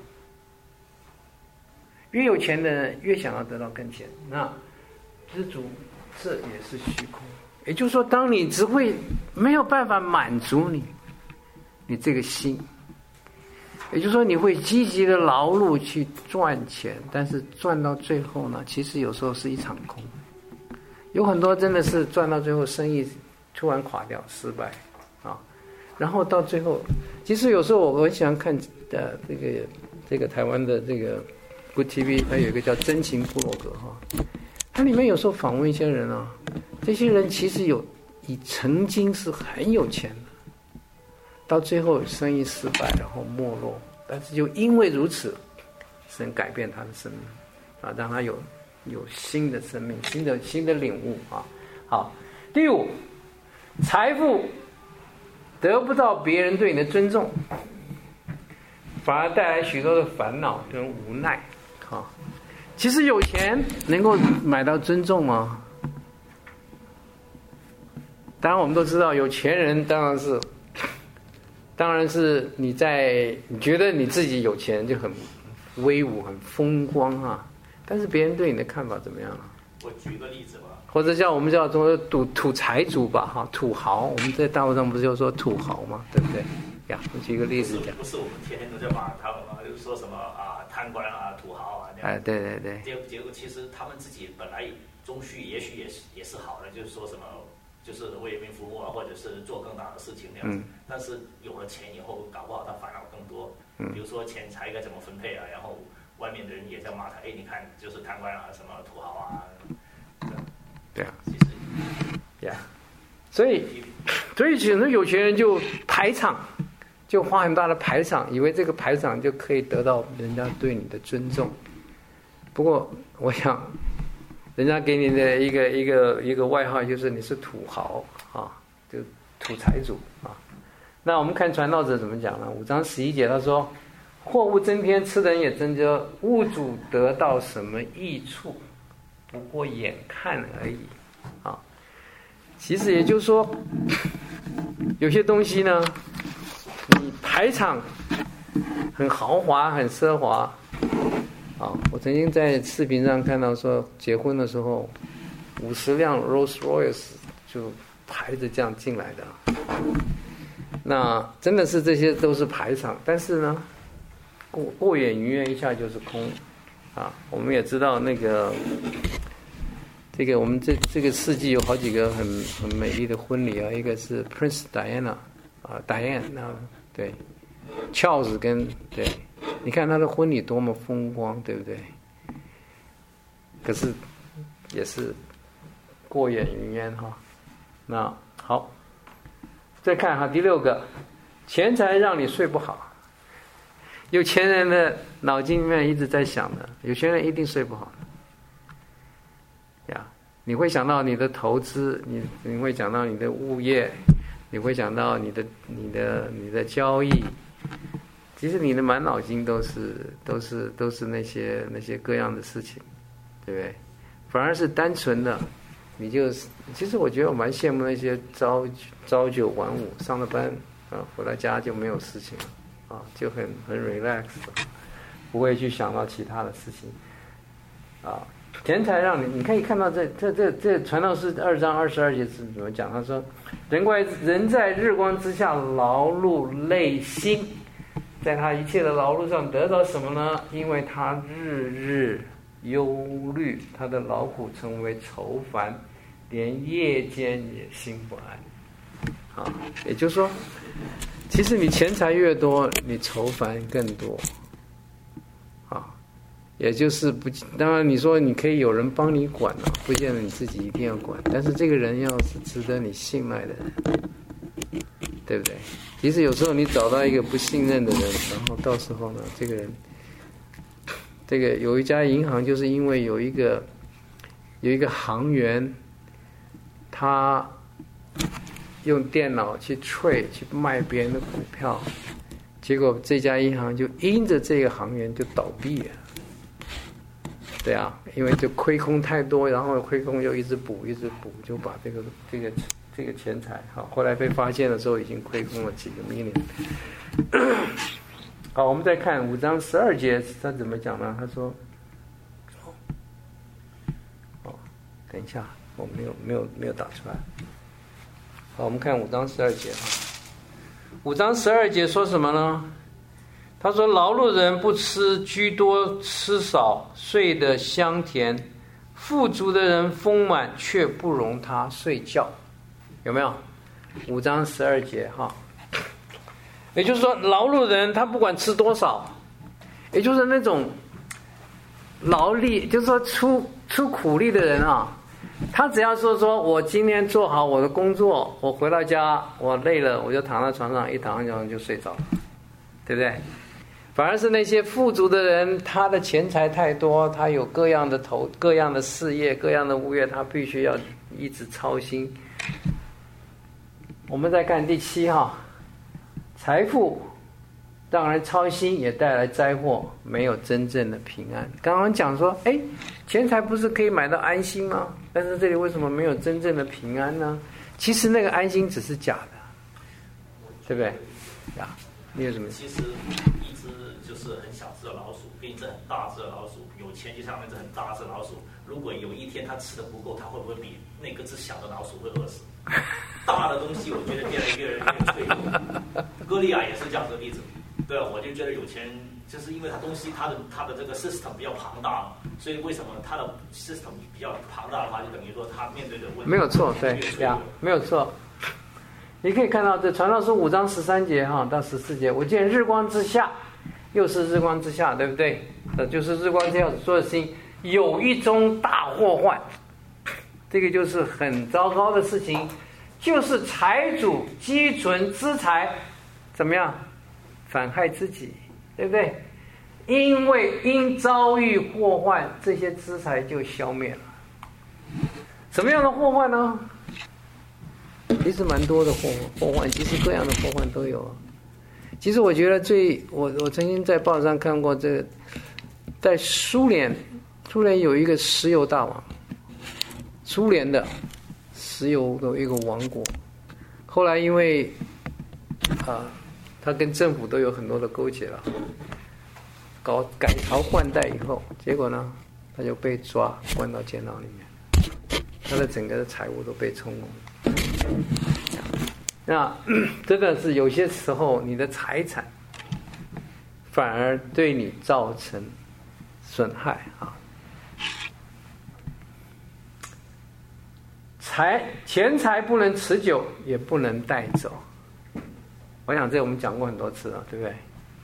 越有钱的人越想要得到更钱，那知足这也是虚空。也就是说，当你只会没有办法满足你这个心，也就是说，你会积极的劳碌去赚钱，但是赚到最后呢，其实有时候是一场空。有很多真的是赚到最后生意突然垮掉失败啊，然后到最后，其实有时候我很喜欢看这个台湾的这个 Good TV， 它有一个叫真情部落格哈，它里面有时候访问一些人啊，这些人其实曾经是很有钱的，到最后生意失败，然后没落，但是就因为如此，神改变他的生命啊，让他有新的生命，新的领悟啊。好，第5，财富得不到别人对你的尊重，反而带来许多的烦恼跟无奈啊。其实有钱能够买到尊重吗？当然我们都知道，有钱人当然是你觉得你自己有钱就很威武很风光啊，但是别人对你的看法怎么样啊？ 我举个例子吧， 或者像我们叫做土财主吧，哈，土豪。我们在大陆上不是就说土豪嘛，对不对？呀，我举个例子讲。 不是我们天天都在骂他们嘛，就说什么贪官啊、土豪啊那样。 哎，对对对。 结果其实他们自己本来中绪也许也是好的，就是说什么就是为人民服务啊，或者是做更大的事情那样子。但是有了钱以后，搞不好他烦恼更多。比如说钱财该怎么分配啊，然后外面的人也在骂他，哎，你看就是贪官啊，什么土豪啊。 对啊， 其实呀，所以很多有钱人就排场，就花很大的排场，以为这个排场就可以得到人家对你的尊重。不过我想，人家给你的一个外号就是你是土豪啊，就土财主啊。那我们看传道者怎么讲呢？5章11节他说：“货物增添，吃的人也增加，物主得到什么益处？不过眼看而已。”啊，其实也就是说，有些东西呢，你排场很豪华、很奢华。啊，我曾经在视频上看到说，结婚的时候，50辆 Rolls Royce 就排着这样进来的。那真的是这些都是排场，但是呢，过眼云烟，一下就是空。啊，我们也知道这个我们这个世纪有好几个很美丽的婚礼啊，一个是 Prince Diana 啊 Diane 对 Charles 跟对。你看他的婚礼多么风光，对不对？可是也是过眼云烟哈。那好，再看哈第6个，钱财让你睡不好。有钱人的脑筋里面一直在想的，有钱人一定睡不好的呀。你会想到你的投资，你会想到你的物业，你会想到你的交易。其实你的满脑筋都是那些各样的事情，对不对？反而是单纯的，其实我觉得我蛮羡慕那些朝九晚五上了班啊，回到家就没有事情了啊，就很 relax， 不会去想到其他的事情啊。 钱财让你可以看到这传道书2章22节是怎么讲？他说，人在日光之下劳碌累辛，在他一切的劳碌上得到什么呢？因为他日日忧虑，他的劳苦成为愁烦，连夜间也心不安。啊，也就是说，其实你钱财越多，你愁烦更多。啊，也就是当然你说你可以有人帮你管啊，不见得你自己一定要管，但是这个人要是值得你信赖的人，对不对？其实有时候你找到一个不信任的人，然后到时候呢，这个人，这个有一家银行就是因为有一个行员，他用电脑去卖别人的股票，结果这家银行就因着这个行员就倒闭了。对啊，因为就亏空太多，然后亏空又一直补，就把这个钱财，好，后来被发现的时候已经亏空了几个 million。好，我们再看5章12节，他怎么讲呢？他说，等一下，我没有打出来。好，我们看5章12节5章12节说什么呢？他说，劳碌人不吃居多，吃少睡得香甜，富足的人丰满，却不容他睡觉。有没有？5章12节哈。也就是说，劳碌人他不管吃多少，也就是那种劳力，就是说出苦力的人啊，他只要说我今天做好我的工作，我回到家我累了，我就躺在床上，一躺上就睡着了，对不对？反而是那些富足的人，他的钱财太多，他有各样的事业，各样的物业，他必须要一直操心。我们再看第7号，财富让人操心，也带来灾祸，没有真正的平安。刚刚讲说，钱财不是可以买到安心吗？但是这里为什么没有真正的平安呢？其实那个安心只是假的，对不对？呀，你有什么？ 其实一只就是很小只的老鼠，跟一只很大只的老鼠，有钱就像那只很大只的老鼠。如果有一天它吃的不够，它会不会比那个只小的老鼠会饿死？大的东西我觉得变得越来越脆弱。歌利亚也是这样的例子。对啊，我就觉得有钱人就是因为他东西他的这个 system 比较庞大，所以为什么他的 system 比较庞大的话，就等于说他面对的问题没有错，对呀，没有错。你可以看到这传道书5章13节到14节，我见日光之下，又是日光之下，对不对？就是日光之下所有事情有一宗大祸患，这个就是很糟糕的事情，就是财主积存资财，怎么样？反害自己，对不对？因遭遇祸患，这些资财就消灭了。什么样的祸患呢？其实蛮多的祸患，其实各样的祸患都有。其实我觉得我曾经在报纸上看过，这个在苏联有一个石油大王，苏联的石油的一个王国，后来因为他跟政府都有很多的勾结了，改朝换代以后，结果呢，他就被抓关到监牢里面，他的整个的财物都被充公。那真的是有些时候，你的财产反而对你造成损害啊。钱财不能持久，也不能带走。我想这我们讲过很多次了，对不对？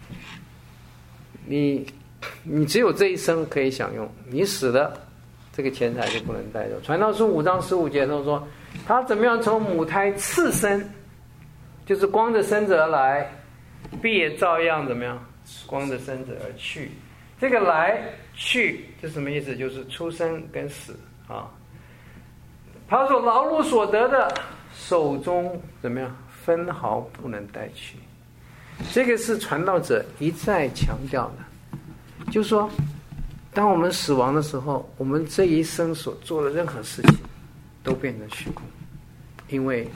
你只有这一生可以享用，你死了，这个钱财就不能带走。传道书5章15节都说，他怎么样从母胎次生，就是光着身子而来，必也照样怎么样，光着身子而去。这个来去这什么意思？就是出生跟死啊。他所劳碌所得的，手中怎么样？分毫不能带去。这个是传道者一再强调的，就是说，当我们死亡的时候，我们这一生所做的任何事情都变成虚空，因为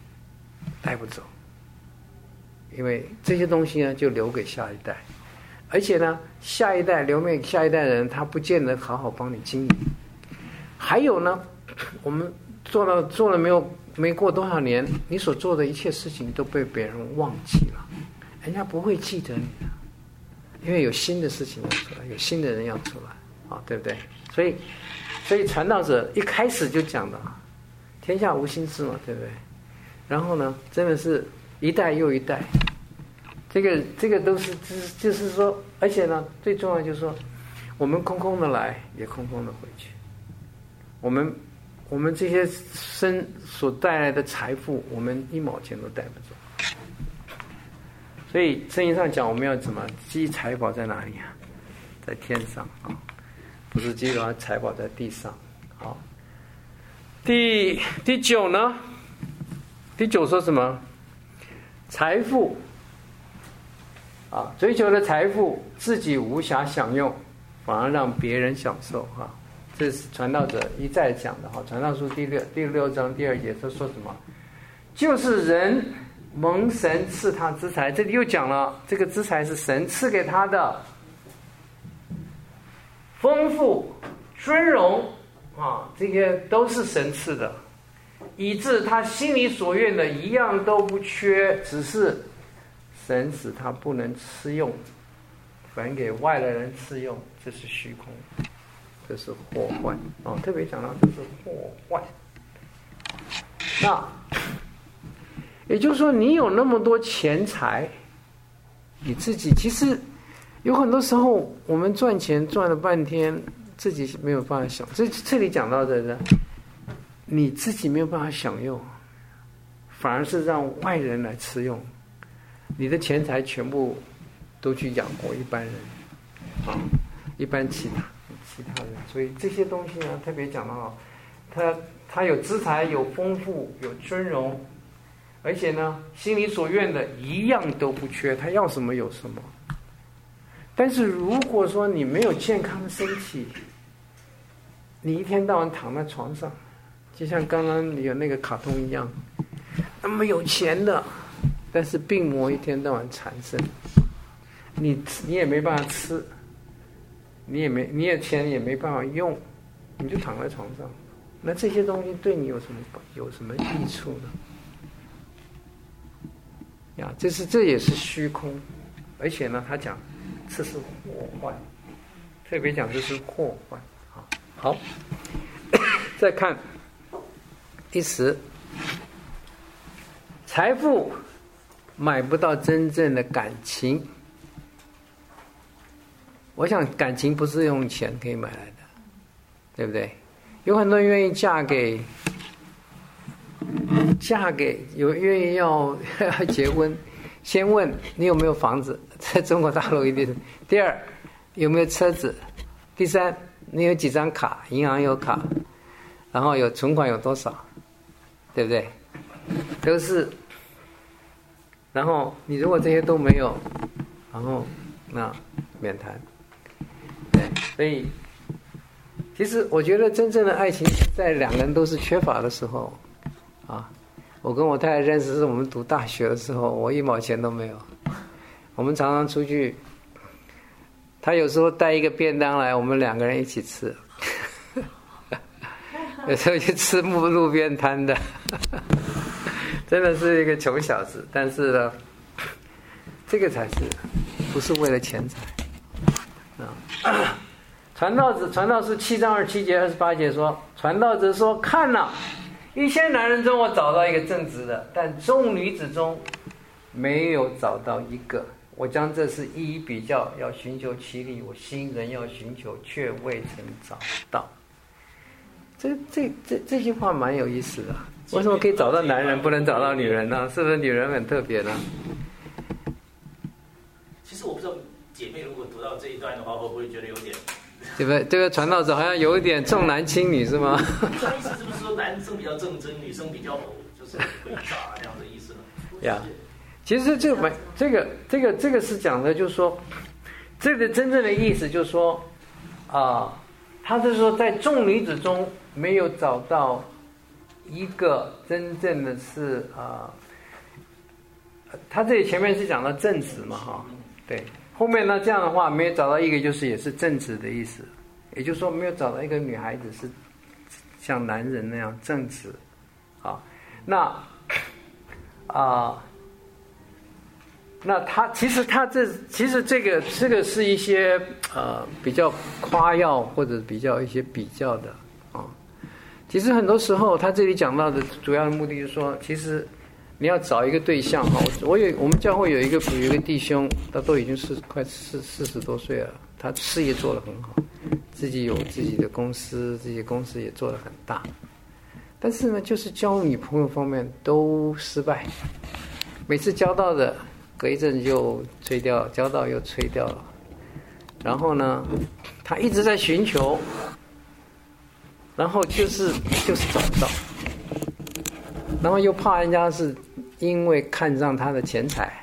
带不走，因为这些东西呢就留给下一代， 而且呢，下一代留给下一代人，他不见得好好帮你经营。还有呢，我们做了没过多少年，你所做的一切事情都被别人忘记了，人家不会记得你的，因为有新的事情要出来，有新的人要出来，啊，对不对？所以传道者一开始就讲的，天下无新事嘛，对不对？然后呢，真的是一代又一代。这个都是就是说，而且呢，最重要就是说，我们空空的来，也空空的回去。我们这些生所带来的财富，我们1毛钱都带不走。所以圣经上讲，我们要怎么积财宝在哪里啊？在天上啊，不是积财宝在地上。好，第9呢？第9说什么？财富。追求的财富自己无暇享用，反而让别人享受啊！这是传道者一再讲的哈。传道书第6章第2节他说什么？就是人蒙神赐他资财，这里又讲了，这个资财是神赐给他的，丰富、尊荣啊，这些都是神赐的，以致他心里所愿的一样都不缺，只是神使他不能吃用，反给外来人吃用，这是虚空，这是祸患哦。特别讲到这是祸患。那也就是说，你有那么多钱财，你自己其实有很多时候，我们赚钱赚了半天，自己没有办法享。这里讲到的，你自己没有办法享用，反而是让外人来吃用。你的钱财全部都去养活一般人，一般其他人，所以这些东西呢，特别讲到，他有资财，有丰富，有尊荣，而且呢，心里所愿的一样都不缺，他要什么有什么。但是如果说你没有健康的身体，你一天到晚躺在床上，就像刚刚有那个卡通一样，那么有钱的。但是病魔一天到晚缠身，你也没办法吃，你也钱也没办法用，你就躺在床上，那这些东西对你有什么益处呢？呀，这也是虚空，而且呢，他讲这是祸患，特别讲这是祸患。好，再看第10，财富买不到真正的感情。我想感情不是用钱可以买来的，对不对？有很多人愿意嫁给有愿意要结婚，先问你有没有房子，在中国大陆一定。第2，有没有车子？第3，你有几张卡，银行有卡，然后有存款有多少，对不对？都是。然后你如果这些都没有，然后那免谈。对，所以其实我觉得真正的爱情在2个人都是缺乏的时候啊。我跟我太太认识是我们读大学的时候，我1毛钱都没有。我们常常出去，他有时候带一个便当来，我们2个人一起吃。有时候去吃路边摊的。真的是一个穷小子，但是呢，这个才是不是为了钱财啊？传道书7章27节28节说，传道者说：“看哪，1000男人中我找到一个正直的，但众女子中没有找到一个。我将这事一一比较，要寻求其理，我心仍要寻求，却未曾找到。”这句话蛮有意思的。为什么可以找到男人，不能找到女人呢？是不是女人很特别呢？ 其实我不知道姐妹如果读到这一段的话，会不会觉得有点？ 这个传道者好像有一点重男轻女是吗？ 他意思是不是说男生比较正真，女生比较就是会傻这样的意思呢？ 呀，其实这个是讲的，就是说，这个真正的意思就是说，他是说在众女子中没有找到一个真正的是他这里前面是讲到正直嘛，对， 后面呢，这样的话没有找到一个就是也是正直的意思，也就是说没有找到一个女孩子是像男人那样正直，那他其实这个是一些比较夸耀或者比较一些比较的其实很多时候他这里讲到的主要的目的就是说，其实你要找一个对象我们教会有一个弟兄，他都已经快40多岁了，他事业做得很好，自己有自己的公司，自己的公司也做得很大，但是呢，就是交女朋友方面都失败，每次交到的隔一阵就吹掉，交到又吹掉了，然后呢，他一直在寻求，然后就是找不到，然后又怕人家是因为看上他的钱财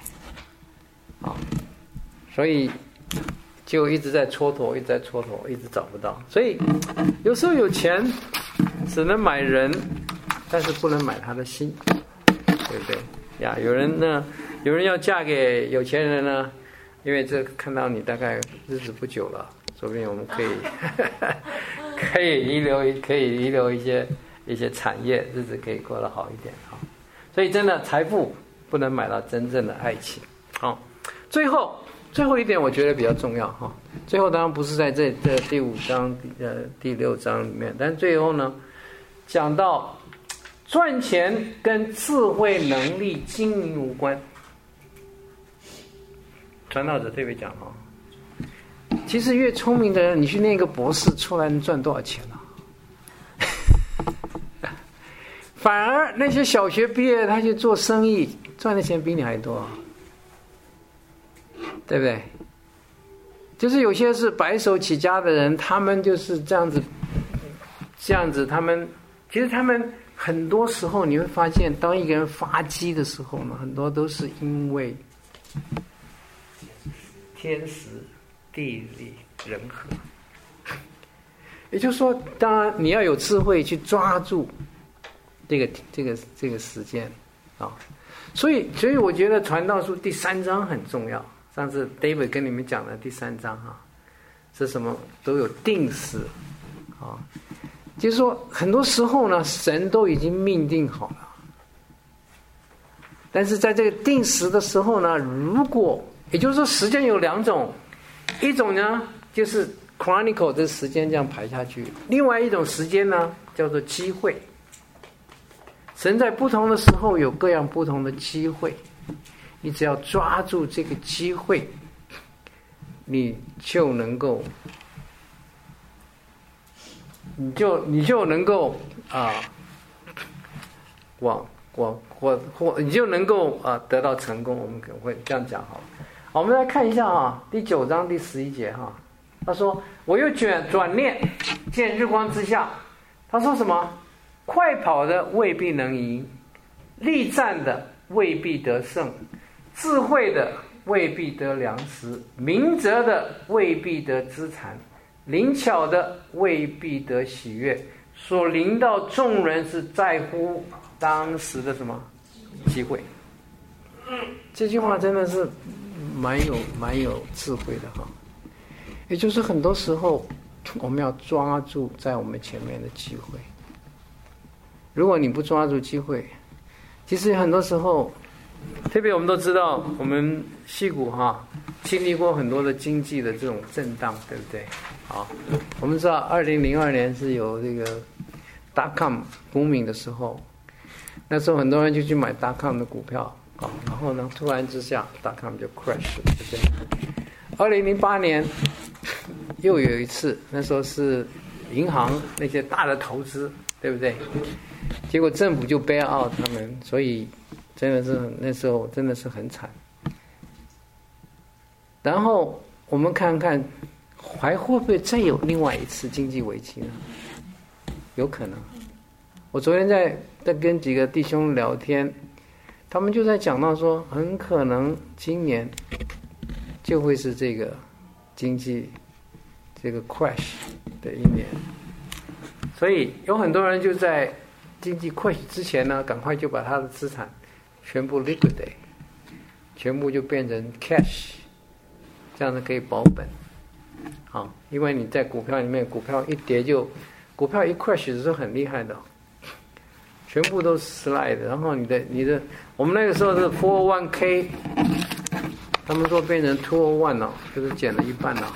所以就一直在蹉跎，一直找不到。所以有时候有钱只能买人，但是不能买他的心，对不对呀？有人要嫁给有钱人呢，因为这看到你大概日子不久了，说不定我们可以遗留一些产业，日子可以过得好一点所以真的财富不能买到真正的爱情最后一点我觉得比较重要最后当然不是在这第5章第6章里面，但最后呢讲到赚钱跟智慧能力经营无关。传道者特别讲其实越聪明的人，你去念一个博士出来能赚多少钱反而那些小学毕业他去做生意赚的钱比你还多对不对？就是有些是白手起家的人，他们就是这样子，其实他们很多时候你会发现，当一个人发迹的时候呢，很多都是因为天时地利人和。也就是说，当然你要有智慧去抓住这个时间所以我觉得传道书第3章很重要。上次 David 跟你们讲的第3章是什么？都有定时就是说很多时候呢，神都已经命定好了，但是在这个定时的时候呢，如果也就是说时间有2种，一种呢就是 Chronicle 这时间这样排下去，另外一种时间呢叫做机会。神在不同的时候有各样不同的机会，你只要抓住这个机会，你就能够你就能够你就能够得到成功。我们可能会这样讲好了。好，我们来看一下第9章第11节他说：“我又转念见日光之下。”他说什么？快跑的未必能赢，力战的未必得胜，智慧的未必得粮食，明哲的未必得资产，灵巧的未必得喜悦。所临到众人是在乎当时的什么机会？这句话真的是蛮有智慧的也就是很多时候我们要抓住在我们前面的机会。如果你不抓住机会，其实很多时候，特别我们都知道，我们矽谷经历过很多的经济的这种震荡，对不对？我们知道2002年是有这个 .com booming 的时候，那时候很多人就去买 .com 的股票然后呢，突然之下 .com 就 crash 了，对不对？2008年又有一次，那时候是银行那些大的投资，对不对？结果政府就 bail out 他们，所以真的是那时候真的是很惨。然后我们看看还会不会再有另外一次经济危机呢？有可能。我昨天在跟几个弟兄聊天，他们就在讲到说，很可能今年就会是这个经济这个 crash 的一年。所以有很多人就在经济 crash 之前呢，赶快就把他的资产全部 liquidate， 全部就变成 cash， 这样子可以保本。好，因为你在股票里面，股票一跌股票一 crash 的时候很厉害的，全部都 slide， 然后你的，我们那个时候是 401k， 他们说变成201了，就是减了一半了，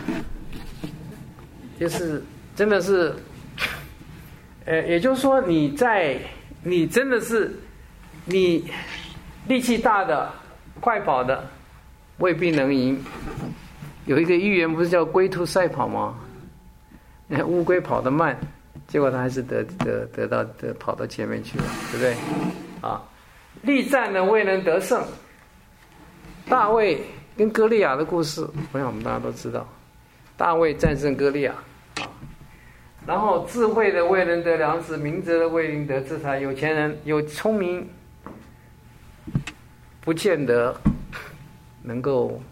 就是真的是，也就是说你真的是你力气大的、快跑的未必能赢。有一个寓言不是叫龟兔赛跑吗？乌龟跑得慢，结果它还是跑到前面去了，对不对？啊，力战呢未能得胜。大卫跟歌利亚的故事，我想我们大家都知道，大卫战胜歌利亚啊。然后智慧的未能得粮食，明哲的未能得资财。有钱人有聪明，不见得能够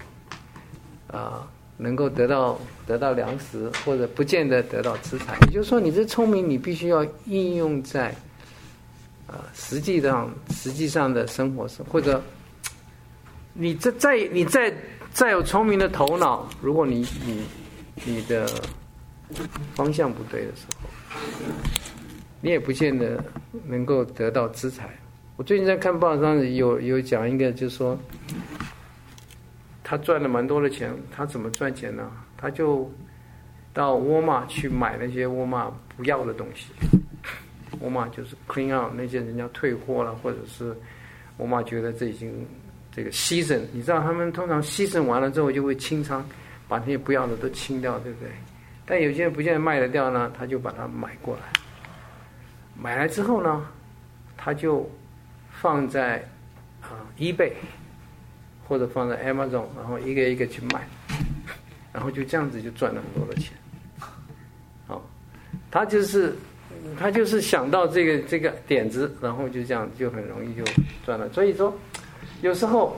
得到粮食，或者不见得得到资财。也就是说，你这聪明，你必须要应用在实际上的生活上，或者你再有聪明的头脑，如果你的方向不对的时候，你也不见得能够得到资财。我最近在看报上有讲一个，就是说他赚了蛮多的钱，他怎么赚钱呢？他就到沃尔玛去买那些沃尔玛不要的东西。沃尔玛就是 clean out 那些人家退货了，或者是沃尔玛觉得这已经这个season，你知道他们通常season完了之后就会清仓，把那些不要的都清掉，对不对？但有些人不见得卖得掉呢，他就把它买过来。买来之后呢，他就放在eBay。或者放在 Amazon， 然后一个一个去卖，然后就这样子就赚了很多的钱。好，他就是想到这个点子，然后就这样就很容易就赚了。所以说，有时候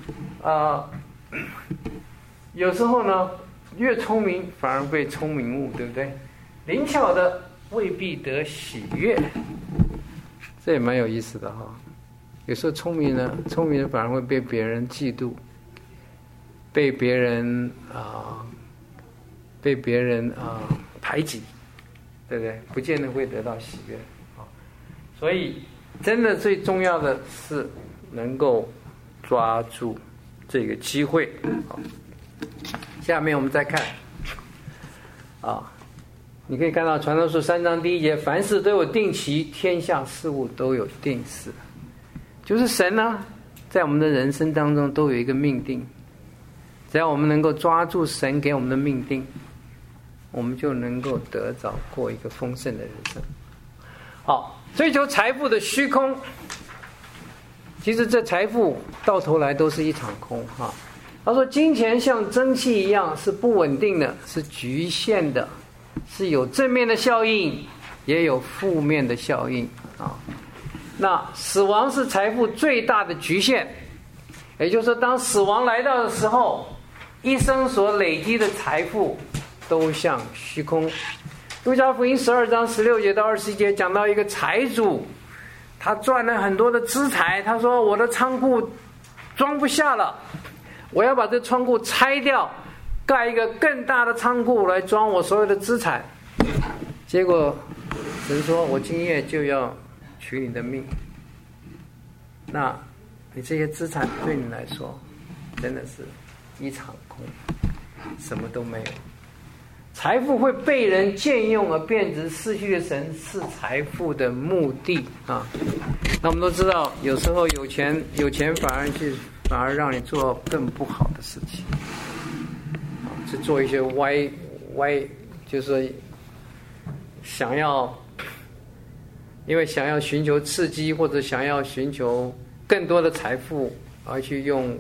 呢，越聪明反而被聪明误，对不对？灵巧的未必得喜悦，这也蛮有意思的哈。有时候聪明的反而会被别人嫉妒，被别人排挤，对不对？不见得会得到喜悦啊。所以真的最重要的是能够抓住这个机会。好，下面我们再看你可以看到《传道书》3章1节，凡事都有定期，天下事物都有定时。就是神呢，在我们的人生当中都有一个命定，只要我们能够抓住神给我们的命定，我们就能够得着过一个丰盛的人生。好，追求财富的虚空，其实这财富到头来都是一场空哈。他说，金钱像蒸汽一样，是不稳定的，是局限的，是有正面的效应，也有负面的效应啊。那死亡是财富最大的局限，也就是说，当死亡来到的时候，一生所累积的财富都像虚空。路加福音12章16节到21节讲到一个财主，他赚了很多的资财，他说我的仓库装不下了，我要把这仓库拆掉，盖一个更大的仓库来装我所有的资产。结果神说，我今夜就要取你的命，那你这些资产对你来说真的是一场空，什么都没有。财富会被人借用而变质，失去了神是财富的目的啊。那我们都知道，有时候有钱反而让你做更不好的事情，去做一些歪，就是因为想要寻求刺激，或者想要寻求更多的财富，而去用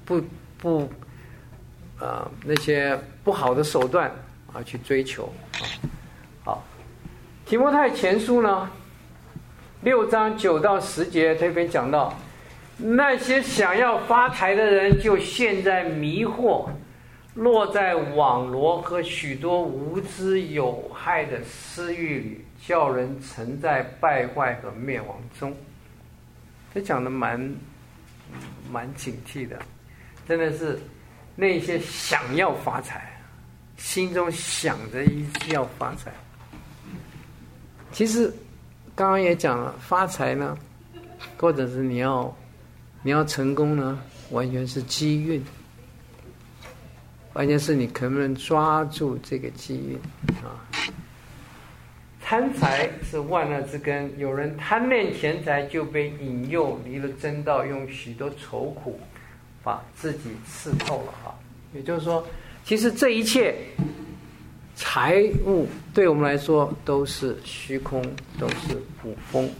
那些不好的手段去追求。好，提摩太前书呢6章9到10节特别讲到，那些想要发财的人就陷在迷惑，落在网罗和许多无知有害的私欲里，叫人沉在败坏和灭亡中。这讲的蛮警惕的，真的是那些想要发财，心中想着要发财。其实刚刚也讲了，发财呢，或者是你要成功呢，完全是机运，完全是你能不能抓住这个机运啊。贪财是万恶之根，有人贪恋钱财，就被引诱离了真道，用许多愁苦把自己刺透了啊。也就是说，其实这一切财物对我们来说都是虚空，都是捕风。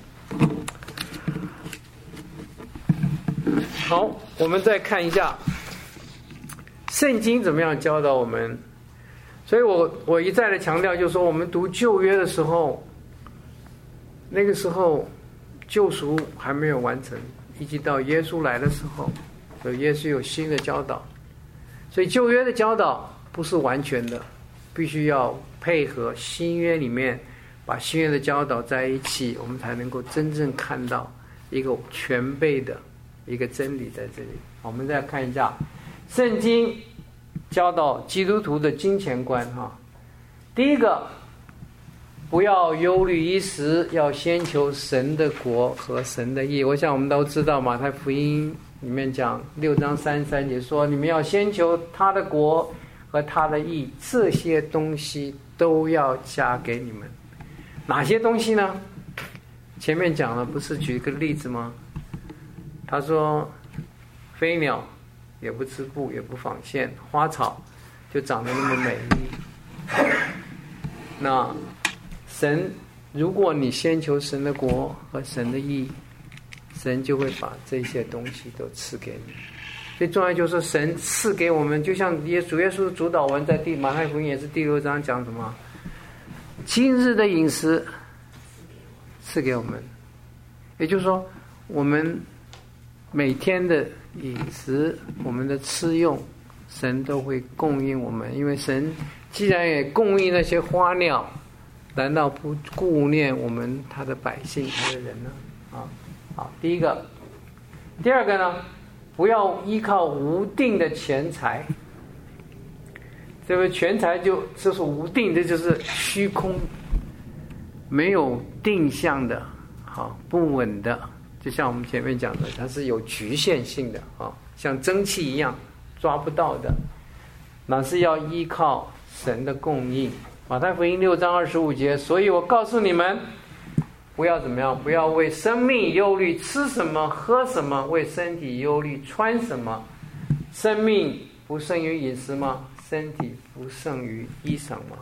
好，我们再看一下圣经怎么样教导我们。所以我一再的强调，就是说我们读旧约的时候，那个时候救赎还没有完成，一直到耶稣来的时候，所以耶稣有新的教导。所以旧约的教导不是完全的，必须要配合新约里面，把新约的教导在一起，我们才能够真正看到一个全备的一个真理在这里。我们再看一下圣经教导基督徒的金钱观哈。第一个，不要忧虑一时，要先求神的国和神的义。我想我们都知道马太福音里面讲6章33节说，你们要先求他的国和他的义，这些东西都要加给你们。哪些东西呢？前面讲了，不是举一个例子吗？他说飞鸟也不织布，也不纺线，花草就长得那么美丽。那神，如果你先求神的国和神的义，神就会把这些东西都赐给你。最重要就是神赐给我们，就像主耶稣主导文在马太福音也是第6章讲什么？今日的饮食赐给我们，也就是说，我们每天的饮食，我们的吃用，神都会供应我们。因为神既然也供应那些花鸟，难道不顾念我们他的百姓，他的人呢？好，第一个。第二个呢，不要依靠无定的钱财。这个钱财就是无定，这就是虚空，没有定向的，不稳的。就像我们前面讲的，它是有局限性的像蒸汽一样抓不到的，那是要依靠神的供应。马太福音6章25节，所以我告诉你们，不要怎么样，不要为生命忧虑，吃什么喝什么，为身体忧虑，穿什么。生命不胜于饮食吗？身体不胜于衣裳吗？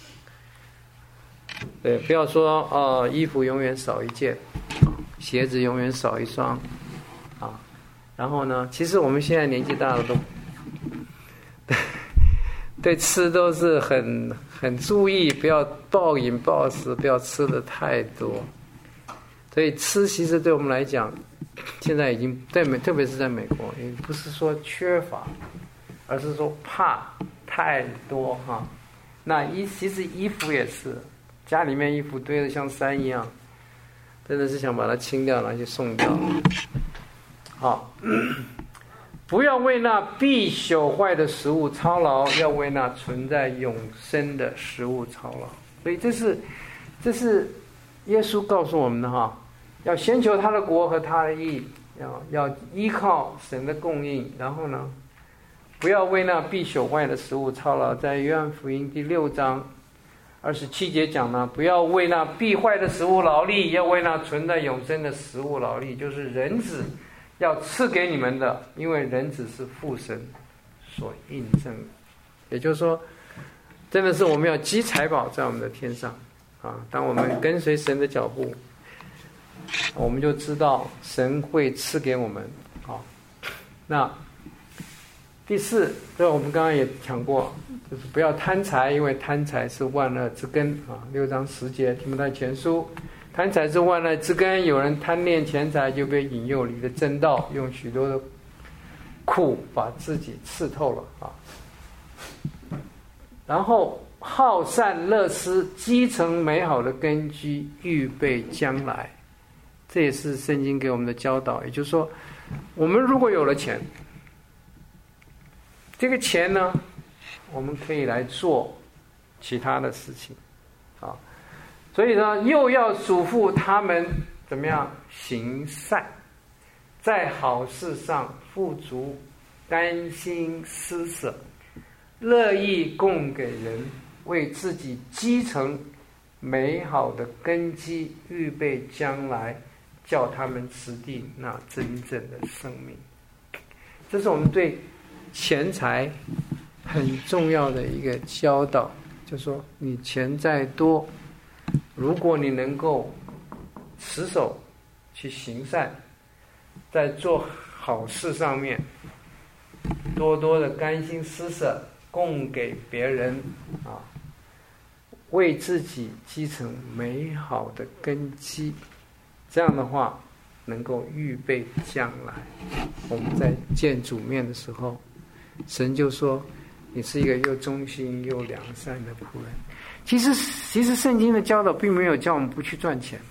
对，不要说衣服永远少一件，鞋子永远少一双然后呢，其实我们现在年纪大了都对吃都是很注意，不要暴饮暴食，不要吃的太多。所以吃其实对我们来讲，现在已经特别是在美国，也不是说缺乏，而是说怕太多那其实衣服也是，家里面衣服堆得像山一样，真的是想把它清掉，拿去送掉。好，不要为那必朽坏的食物操劳，要为那存在永生的食物操劳。所以这是耶稣告诉我们的要先求他的国和他的义，要依靠神的供应，然后呢，不要为那必朽坏的食物操劳。在约翰福音第6章27节讲呢，不要为那必坏的食物劳力，要为那存在永生的食物劳力，就是人子要赐给你们的，因为人子是父神所印证的。也就是说，真的是我们要积财宝在我们的天上当我们跟随神的脚步，我们就知道神会赐给我们那第四，这我们刚刚也讲过，就是不要贪财，因为贪财是万恶之根6章10节提摩太前书，贪财是万恶之根，有人贪恋钱财，就被引诱离了真道，用许多的苦把自己刺透了然后好善乐施，积成美好的根基，预备将来。这也是圣经给我们的教导。也就是说，我们如果有了钱， 这个钱呢，我们可以来做其他的事情啊。所以呢，又要嘱咐他们怎么样行善，在好事上富足，甘心施舍，乐意供给人，为自己积成美好的根基，预备将来叫他们持定那真正的生命。这是我们对钱财很重要的一个教导，就是说你钱再多，如果你能够持守去行善，在做好事上面多多的甘心施舍，供给别人啊，为自己积成美好的根基，这样的话能够预备将来我们在见主面的时候，神就说你是一个又忠心又良善的仆人。其实圣经的教导并没有叫我们不去赚钱。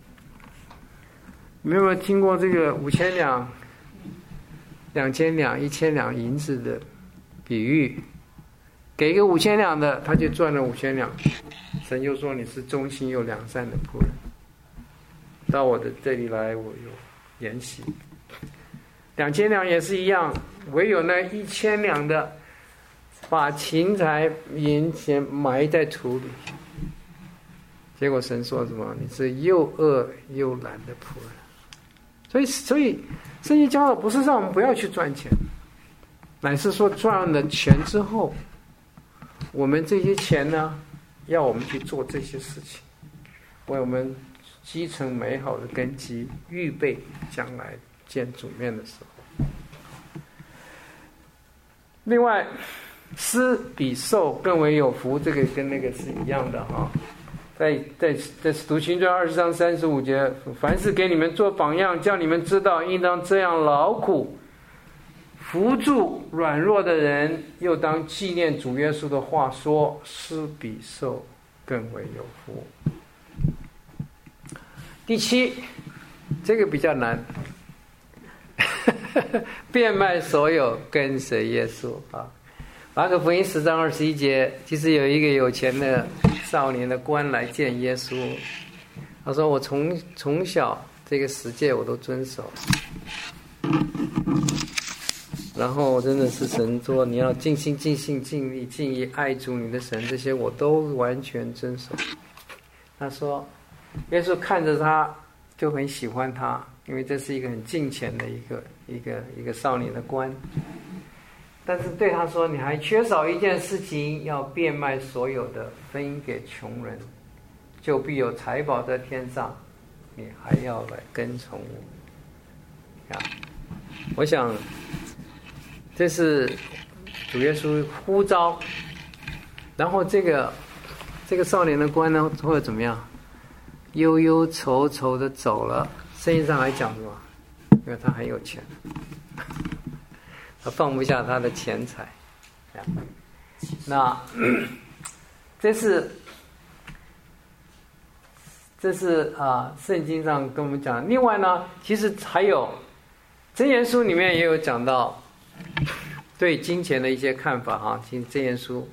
你们有没有听过这个5000两、2000两、1000两银子的比喻？给一个5000两的，他就赚了5000两，神就说你是忠心又良善的仆人，到我的这里来，我有筵席。2000两也是一样，唯有那1000两的，把钱财银钱埋在土里，结果神说什么？你是又饿又懒的仆人。所以圣经教导不是让我们不要去赚钱，乃是说赚了钱之后，我们这些钱呢，要我们去做这些事情，为我们积成美好的根基，预备将来见主面的时候。另外，施比受更为有福，这个跟那个是一样的哈。在使徒行传20章35节，凡是给你们做榜样，叫你们知道应当这样劳苦，扶助软弱的人，又当纪念主耶稣的话说，施比受更为有福。第7，这个比较难，变卖所有跟随耶稣啊。马可福音10章21节，其实有一个有钱的少年的官来见耶稣，他说我从小这个10诫我都遵守，然后真的是神说你要尽心尽性尽力尽意爱主你的神，这些我都完全遵守。他说耶稣看着他就很喜欢他，因为这是一个很敬虔的一个少年的官，但是对他说你还缺少一件事情，要变卖所有的分给穷人，就必有财宝在天上，你还要来跟从我。我想这是主耶稣呼召，然后这个少年的官呢会怎么样？忧忧愁愁的走了。圣经上来讲什么？因为他很有钱，他放不下他的钱财。那这是圣经上跟我们讲。另外呢，其实还有箴言书里面也有讲到对金钱的一些看法哈。箴言书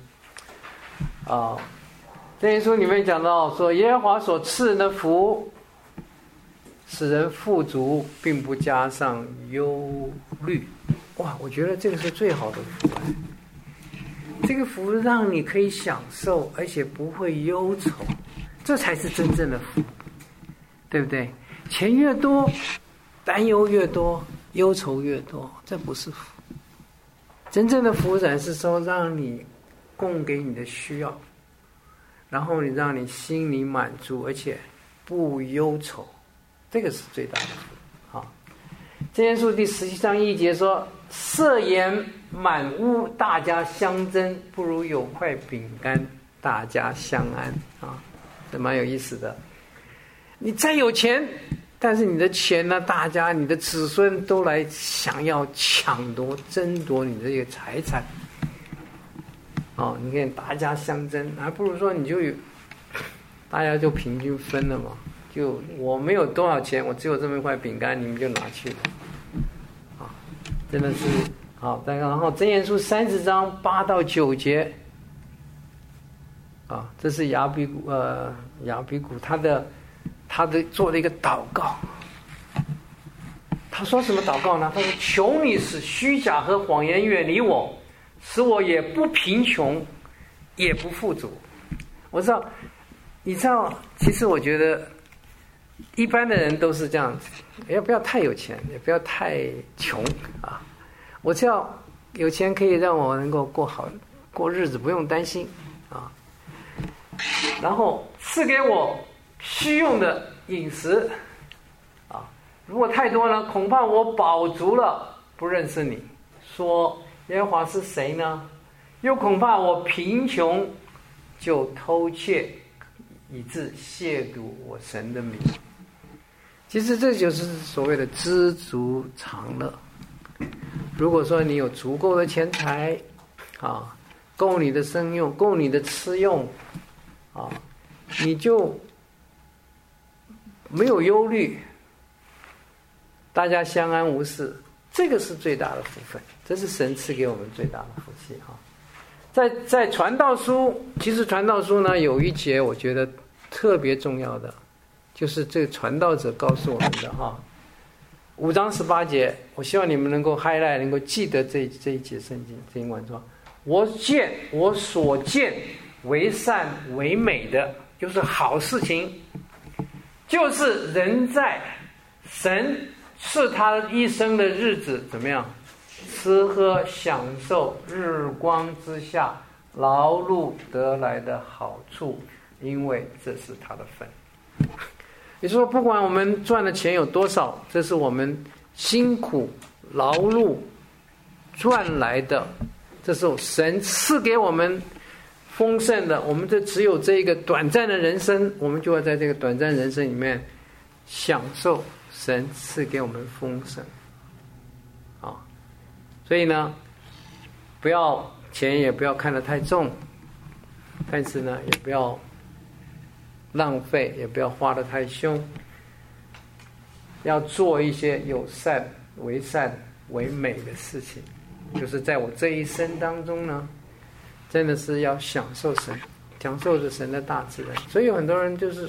箴言书里面讲到说，耶和华所赐人的福，使人富足，并不加上忧虑。哇，我觉得这个是最好的福。这个福让你可以享受，而且不会忧愁，这才是真正的福，对不对？钱越多，担忧越多，忧愁越多，这不是福。真正的福才是说让你供给你的需要，然后你让你心里满足，而且不忧愁，这个是最大的福。好，箴言书第17章1节说，设筵满屋，大家相争，不如有块饼干，大家相安啊，这蛮有意思的。你再有钱，但是你的钱呢，大家你的子孙都来想要抢夺争夺你的这个财产你看大家相争，还不如说你就有大家就平均分了嘛，就我没有多少钱，我只有这么一块饼干，你们就拿去了真的是好，然后箴言书30章8到9节，啊，这是亚比谷他的做的一个祷告。他说什么祷告呢？他说：“求你使虚假和谎言远离我，使我也不贫穷，也不富足。”你知道，其实我觉得一般的人都是这样子，也不要太有钱，也不要太穷啊。我只要有钱可以让我能够过日子，不用担心啊。然后赐给我需用的饮食啊，如果太多呢，恐怕我饱足了，不认识你，说耶和华是谁呢？又恐怕我贫穷，就偷窃，以致亵渎我神的名。其实这就是所谓的知足常乐。如果说你有足够的钱财啊，够你的生用，够你的吃用啊，你就没有忧虑，大家相安无事，这个是最大的福分，这是神赐给我们最大的福气哈。在传道书，其实传道书呢有一节我觉得特别重要的，就是这个传道者告诉我们的哈，5章18节，我希望你们能够 highlight， 能够记得这一节圣经经文说：“我所见为善为美的，就是好事情，就是人在神是他一生的日子怎么样，吃喝享受日光之下劳碌得来的好处，因为这是他的份。”也就是说，不管我们赚的钱有多少，这是我们辛苦劳碌赚来的，这是神赐给我们丰盛的。我们只有这一个短暂的人生，我们就要在这个短暂人生里面享受神赐给我们丰盛啊。所以呢，不要钱也不要看得太重，但是呢，也不要浪费，也不要花得太凶，要做一些有善为美的事情。就是在我这一生当中呢，真的是要享受着神的大自然。所以有很多人就是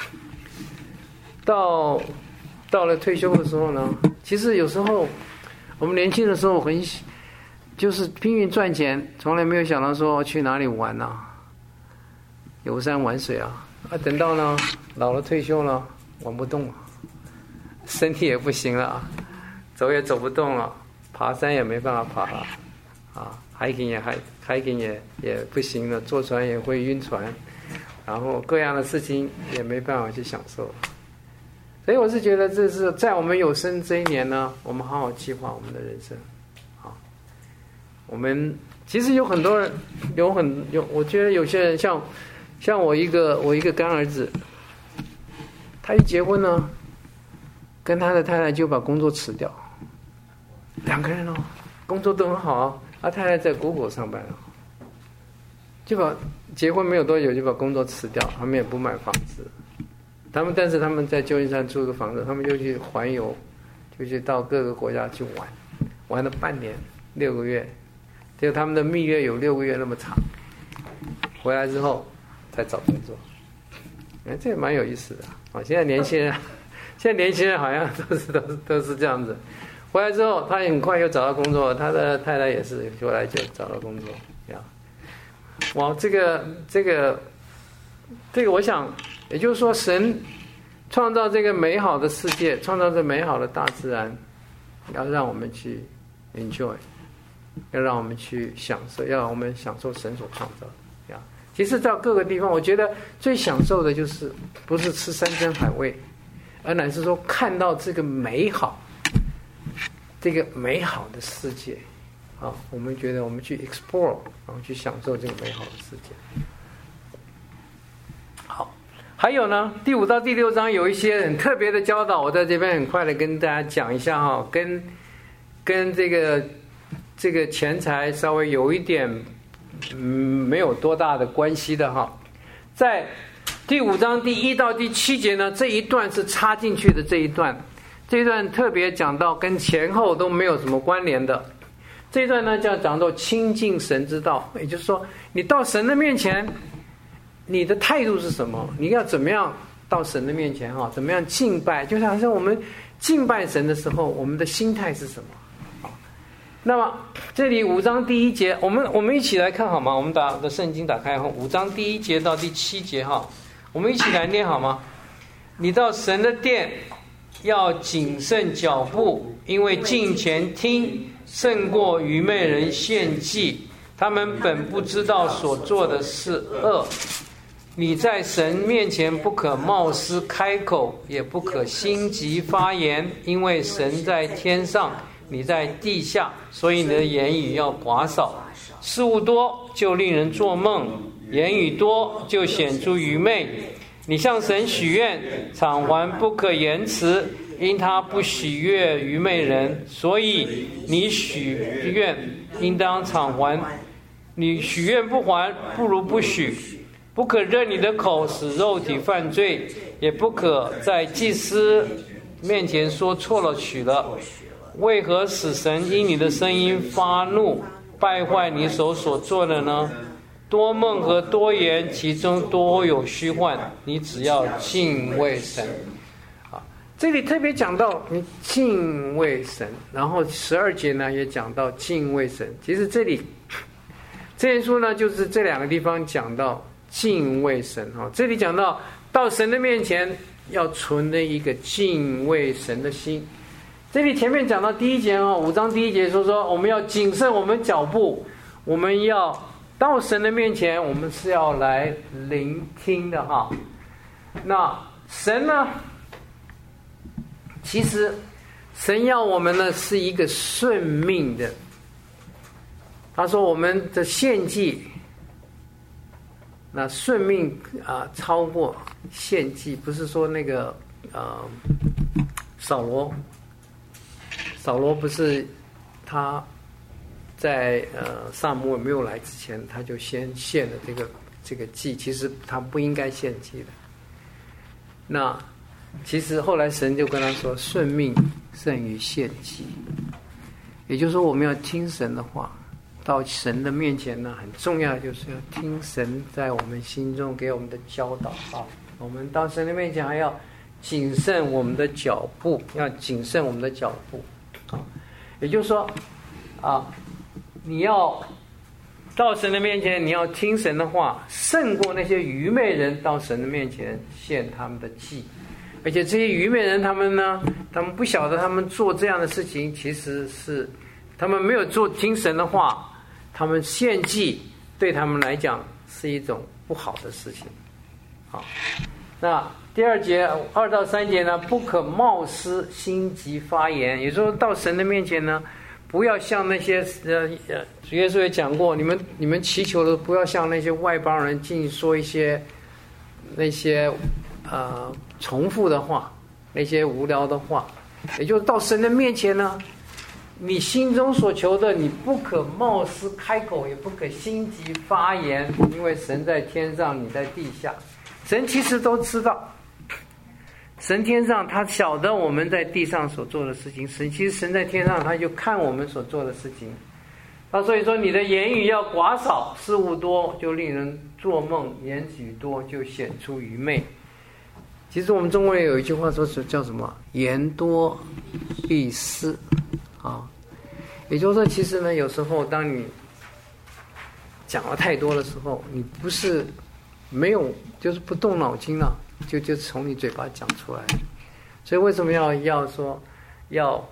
到了退休的时候呢，其实有时候我们年轻的时候就是拼命赚钱，从来没有想到说去哪里玩啊，游山玩水啊。等到呢老了退休了，玩不动了，身体也不行了，走也走不动了，爬山也没办法爬了啊，hiking 也不行了，坐船也会晕船，然后各样的事情也没办法去享受。所以我是觉得这是在我们有生这一年呢，我们好好计划我们的人生啊。我们其实有很多人我觉得有些人像我一个干儿子，他一结婚呢，跟他的太太就把工作辞掉，2个人工作都很好啊，他太太在 Google 上班了，就把结婚没有多久就把工作辞掉，他们也不买房子，但是他们在旧金山租个房子，他们就去环游，就去到各个国家去玩了半年6个月，结果他们的蜜月有6个月那么长，回来之后才找工作，这也蛮有意思的啊！现在年轻人好像都是这样子，回来之后他很快又找到工作，他的太太也是回来就找到工作呀。哇，这个，我想，也就是说，神创造这个美好的世界，创造这美好的大自然，要让我们去 enjoy， 要让我们去享受，要让我们享受神所创造的。其实到各个地方，我觉得最享受的就是不是吃山珍海味，而乃是说看到这个美好的世界啊，我们觉得我们去 explore， 然后去享受这个美好的世界。好，还有呢，第5到第6章有一些很特别的教导，我在这边很快的跟大家讲一下哈，跟这个钱财稍微有一点没有多大的关系的哈。在第5章第1到第7节呢，这一段是插进去的这一段特别讲到跟前后都没有什么关联的。 这一段呢叫讲到亲近神之道，也就是说，你到神的面前，你的态度是什么？你要怎么样到神的面前怎么样敬拜？就好像我们敬拜神的时候，我们的心态是什么？那么这里5章第1节，我们一起来看好吗？我们把的圣经打开后，5章第1节到第7节我们一起来念好吗？你到神的殿要谨慎脚步，因为近前听胜过愚昧人献祭，他们本不知道所做的是恶。你在神面前不可冒失开口，也不可心急发言，因为神在天上，你在地下，所以你的言语要寡少。事物多就令人做梦，言语多就显出愚昧。你向神许愿，偿还不可延迟，因他不喜悦愚昧人，所以你许愿应当偿还。你许愿不还，不如不许。不可任你的口使肉体犯罪，也不可在祭司面前说错了许了。为何使神因你的声音发怒，败坏你手所做的呢？多梦和多言，其中多有虚幻。你只要敬畏神。这里特别讲到你敬畏神，然后12节呢也讲到敬畏神。其实这些书呢，就是这2个地方讲到敬畏神。这里讲到神的面前要存的一个敬畏神的心。这里前面讲到第1节5章第1节说我们要谨慎我们脚步，我们要到神的面前，我们是要来聆听的那神呢，其实神要我们呢是一个顺命的。他说我们的献祭，那顺命超过献祭，不是说那个扫罗不是他在撒母耳没有来之前，他就先献了这个祭，其实他不应该献祭的。那其实后来神就跟他说，顺命胜于献祭，也就是说我们要听神的话。到神的面前呢，很重要就是要听神在我们心中给我们的教导我们到神的面前还要谨慎我们的脚步，要谨慎我们的脚步也就是说你要到神的面前，你要听神的话，胜过那些愚昧人到神的面前献他们的祭。而且这些愚昧人他们不晓得他们做这样的事情，其实是他们没有听神的话，他们献祭对他们来讲是一种不好的事情。那第2节2到3节呢，不可冒失心急发言，也就是说到神的面前呢，不要像那些主耶稣也讲过，你们祈求的不要像那些外邦人尽说一些那些重复的话，那些无聊的话。也就是到神的面前呢，你心中所求的，你不可冒失开口，也不可心急发言，因为神在天上，你在地下。神其实都知道，神天上他晓得我们在地上所做的事情，其实神在天上他就看我们所做的事情。所以说你的言语要寡少，事物多就令人做梦，言语多就显出愚昧。其实我们中国人有一句话说是叫什么？言多必失也就是说，其实呢，有时候当你讲了太多的时候，你不是没有，就是不动脑筋了，就从你嘴巴讲出来。所以为什么要说要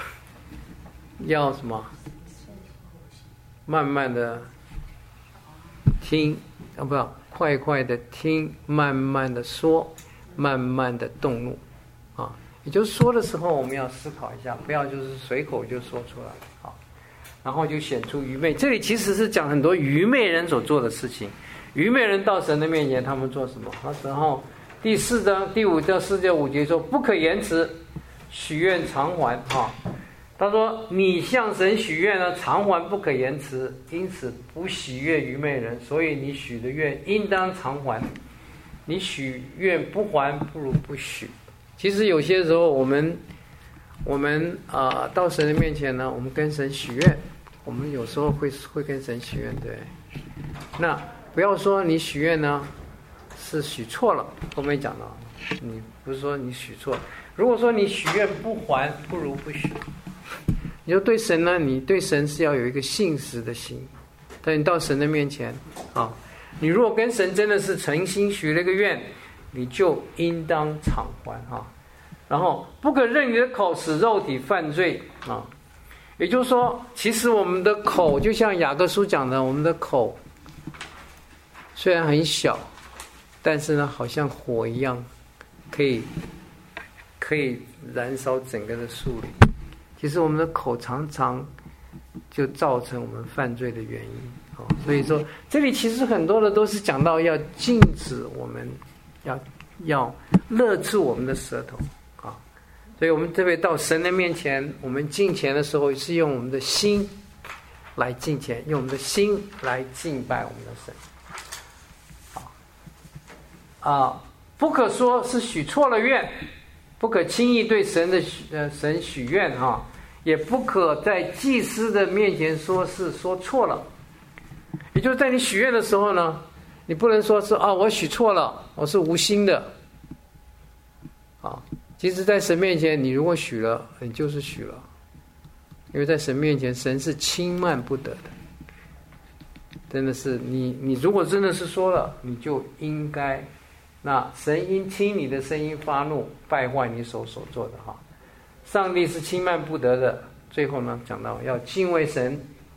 什么？慢慢的听不要快快的听，慢慢的说，慢慢的动怒也就是说的时候，我们要思考一下，不要就是随口就说出来然后就显出愚昧。这里其实是讲很多愚昧人所做的事情。愚昧人到神的面前，他们做什么？然后第4章第5到4节5节说，不可延迟，许愿偿还他说你向神许愿呢，偿还不可延迟，因此不喜悦愚昧人，所以你许的愿应当偿还。你许愿不还，不如不许。其实有些时候我们到神的面前呢，我们跟神许愿我们有时候会跟神许愿，对。那不要说你许愿呢是许错了，后面讲到，你不是说你许错，如果说你许愿不还，不如不许。你说对神呢，你对神是要有一个信实的心，但你到神的面前啊，你如果跟神真的是诚心许了一个愿，你就应当偿还啊。然后不可任你的口使肉体犯罪啊，也就是说，其实我们的口就像雅各书讲的，我们的口虽然很小，但是呢，好像火一样，可以燃烧整个的树林。其实我们的口常常就造成我们犯罪的原因。所以说，这里其实很多的都是讲到要禁止我们，要勒住我们的舌头啊。所以我们特别到神的面前，我们敬虔的时候是用我们的心来敬虔，用我们的心来敬拜我们的神。不可说是许错了愿，不可轻易对神许愿啊，也不可在祭司的面前说是说错了。也就是在你许愿的时候呢，你不能说是我许错了，我是无心的。其实在神面前，你如果许了，你就是许了，因为在神面前，神是轻慢不得的。真的是你如果真的是说了，你就应该，那神因听你的声音发怒，败坏你所做的哈。上帝是轻慢不得的。最后呢，讲到要敬畏神，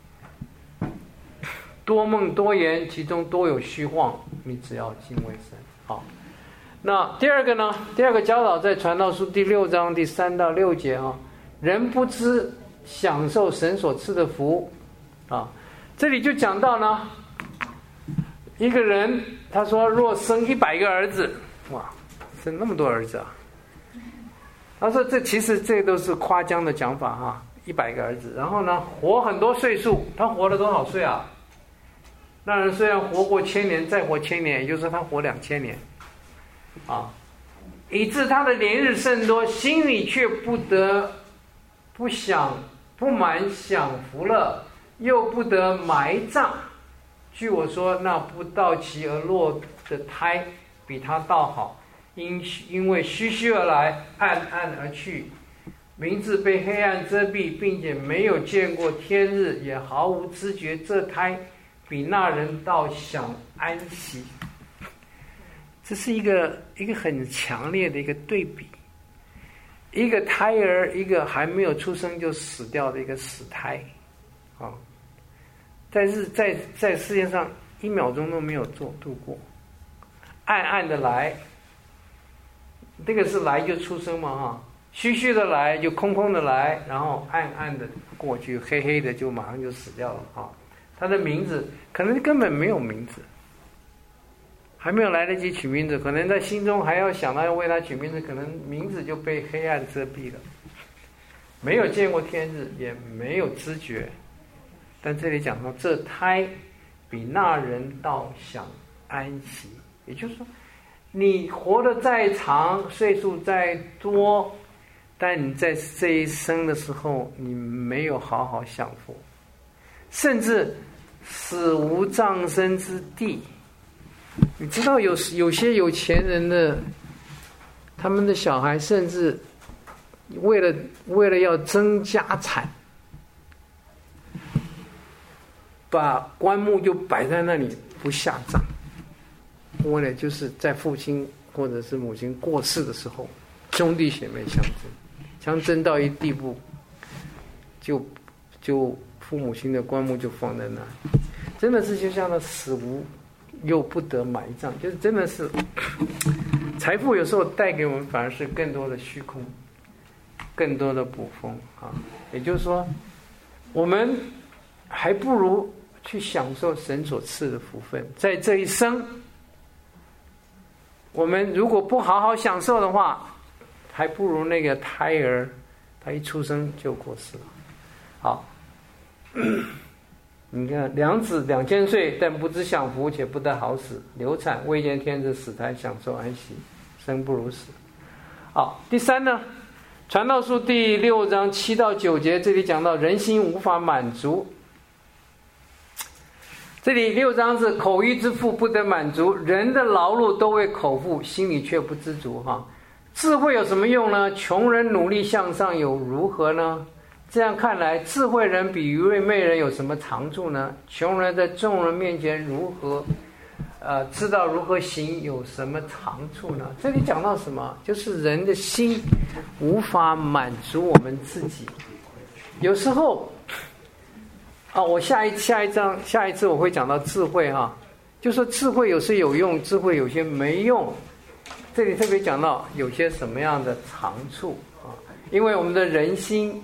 多梦多言，其中多有虚妄，你只要敬畏神。好，那第二个呢？第二个教导在传道书第6章第3到6节啊，人不知享受神所赐的福啊。这里就讲到呢，一个人他说若生100个儿子，哇，生那么多儿子啊！他说其实这都是夸张的讲法哈，100个儿子，然后呢活很多岁数，他活了多少岁啊？那人虽然活过1000年，再活1000年，也就是说他活2000年啊，以致他的年日甚多，心里却不满享福乐，又不得埋葬。据我说，那不到期而落的胎比他倒好，因为虚虚而来，暗暗而去，名字被黑暗遮蔽，并且没有见过天日，也毫无知觉，这胎比那人倒享安息。这是一个很强烈的一个对比，一个胎儿，一个还没有出生就死掉的一个死胎啊，在世界上1秒钟都没有度过，暗暗的来，这个是来就出生嘛哈，虚虚的来就空空的来，然后暗暗的过去，黑黑的就马上就死掉了啊。他的名字可能根本没有名字，还没有来得及取名字，可能在心中还要想到要为他取名字，可能名字就被黑暗遮蔽了，没有见过天日，也没有知觉。但这里讲说，这胎比那人倒享安息，也就是说，你活得再长，岁数再多，但你在这一生的时候，你没有好好享福，甚至死无葬身之地。你知道有些有钱人的，他们的小孩甚至为了要争家产，把棺木就摆在那里不下葬，为了就是在父亲或者是母亲过世的时候，兄弟姐妹相争到一地步，就父母亲的棺木就放在那里，真的是就像那死无又不得埋葬，就是真的是财富有时候带给我们反而是更多的虚空，更多的捕风啊。也就是说，我们还不如去享受神所赐的福分，在这一生，我们如果不好好享受的话，还不如那个胎儿，他一出生就过世了。好。你看，良子2000岁，但不知享福，且不得好死；流产未见天日，死胎享受安息，生不如死。好，第三呢，传道书第6章7到9节，这里讲到人心无法满足这里6章是口欲之腹不得满足，人的劳碌都为口腹，心里却不知足哈。智慧有什么用呢？穷人努力向上有如何呢？这样看来，智慧人比愚昧人有什么长处呢？穷人在众人面前如何知道如何行有什么长处呢？这里讲到什么？就是人的心无法满足我们自己。有时候我下一次我会讲到智慧哈，就说智慧有时有用，智慧有些没用。这里特别讲到有些什么样的长处啊？因为我们的人心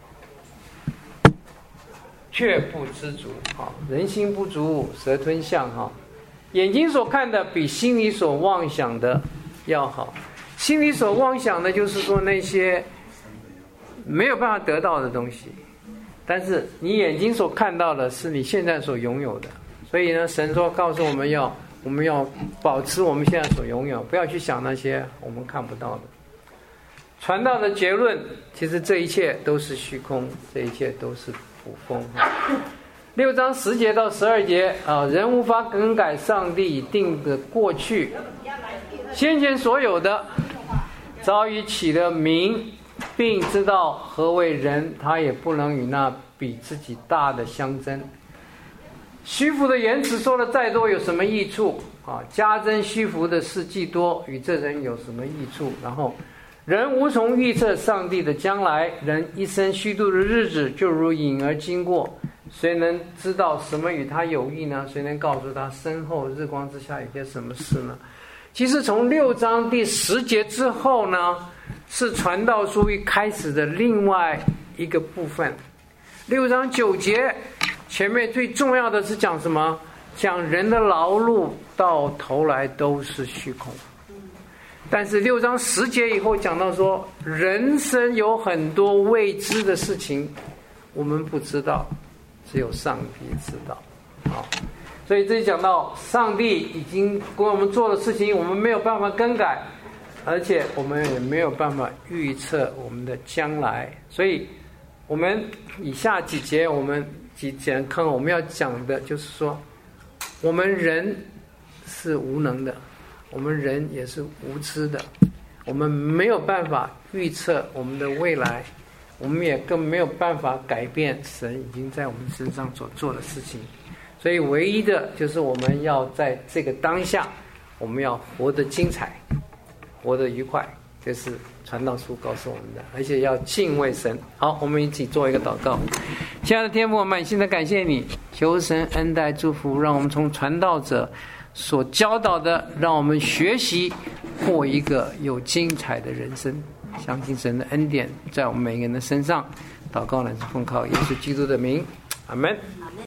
却不知足啊，人心不足蛇吞象哈。眼睛所看的比心里所妄想的要好。心里所妄想的就是说那些没有办法得到的东西，但是你眼睛所看到的是你现在所拥有的。所以呢，神说告诉我们要保持我们现在所拥有，不要去想那些我们看不到的。传道的结论，其实这一切都是虚空，这一切都是捕风。6章10节到12节人无法更改上帝已定的过去，先前所有的早已起了名，并知道何为人，他也不能与那比自己大的相争。虚浮的言辞说了再多有什么益处加增虚浮的事既多，与这人有什么益处？然后人无从预测上帝的将来，人一生虚度的日子就如影儿经过，谁能知道什么与他有益呢？谁能告诉他身后日光之下有些什么事呢？其实从6章第10节之后呢，是传道书一开始的另外一个部分。6章9节前面最重要的是讲什么？讲人的劳碌到头来都是虚空。但是6章10节以后讲到说，人生有很多未知的事情我们不知道，只有上帝知道。所以这里讲到上帝已经给我们做的事情我们没有办法更改，而且我们也没有办法预测我们的将来。所以我们以下几节我们要讲的就是说，我们人是无能的，我们人也是无知的，我们没有办法预测我们的未来，我们也更没有办法改变神已经在我们身上所做的事情。所以唯一的就是我们要在这个当下，我们要活得精彩，活得愉快，这是传道书告诉我们的，而且要敬畏神。好，我们一起做一个祷告。亲爱的天父，我满心的感谢你，求神恩待祝福，让我们从传道者所教导的，让我们学习过一个有精彩的人生。相信神的恩典在我们每个人的身上。祷告乃是奉靠耶稣基督的名，阿们。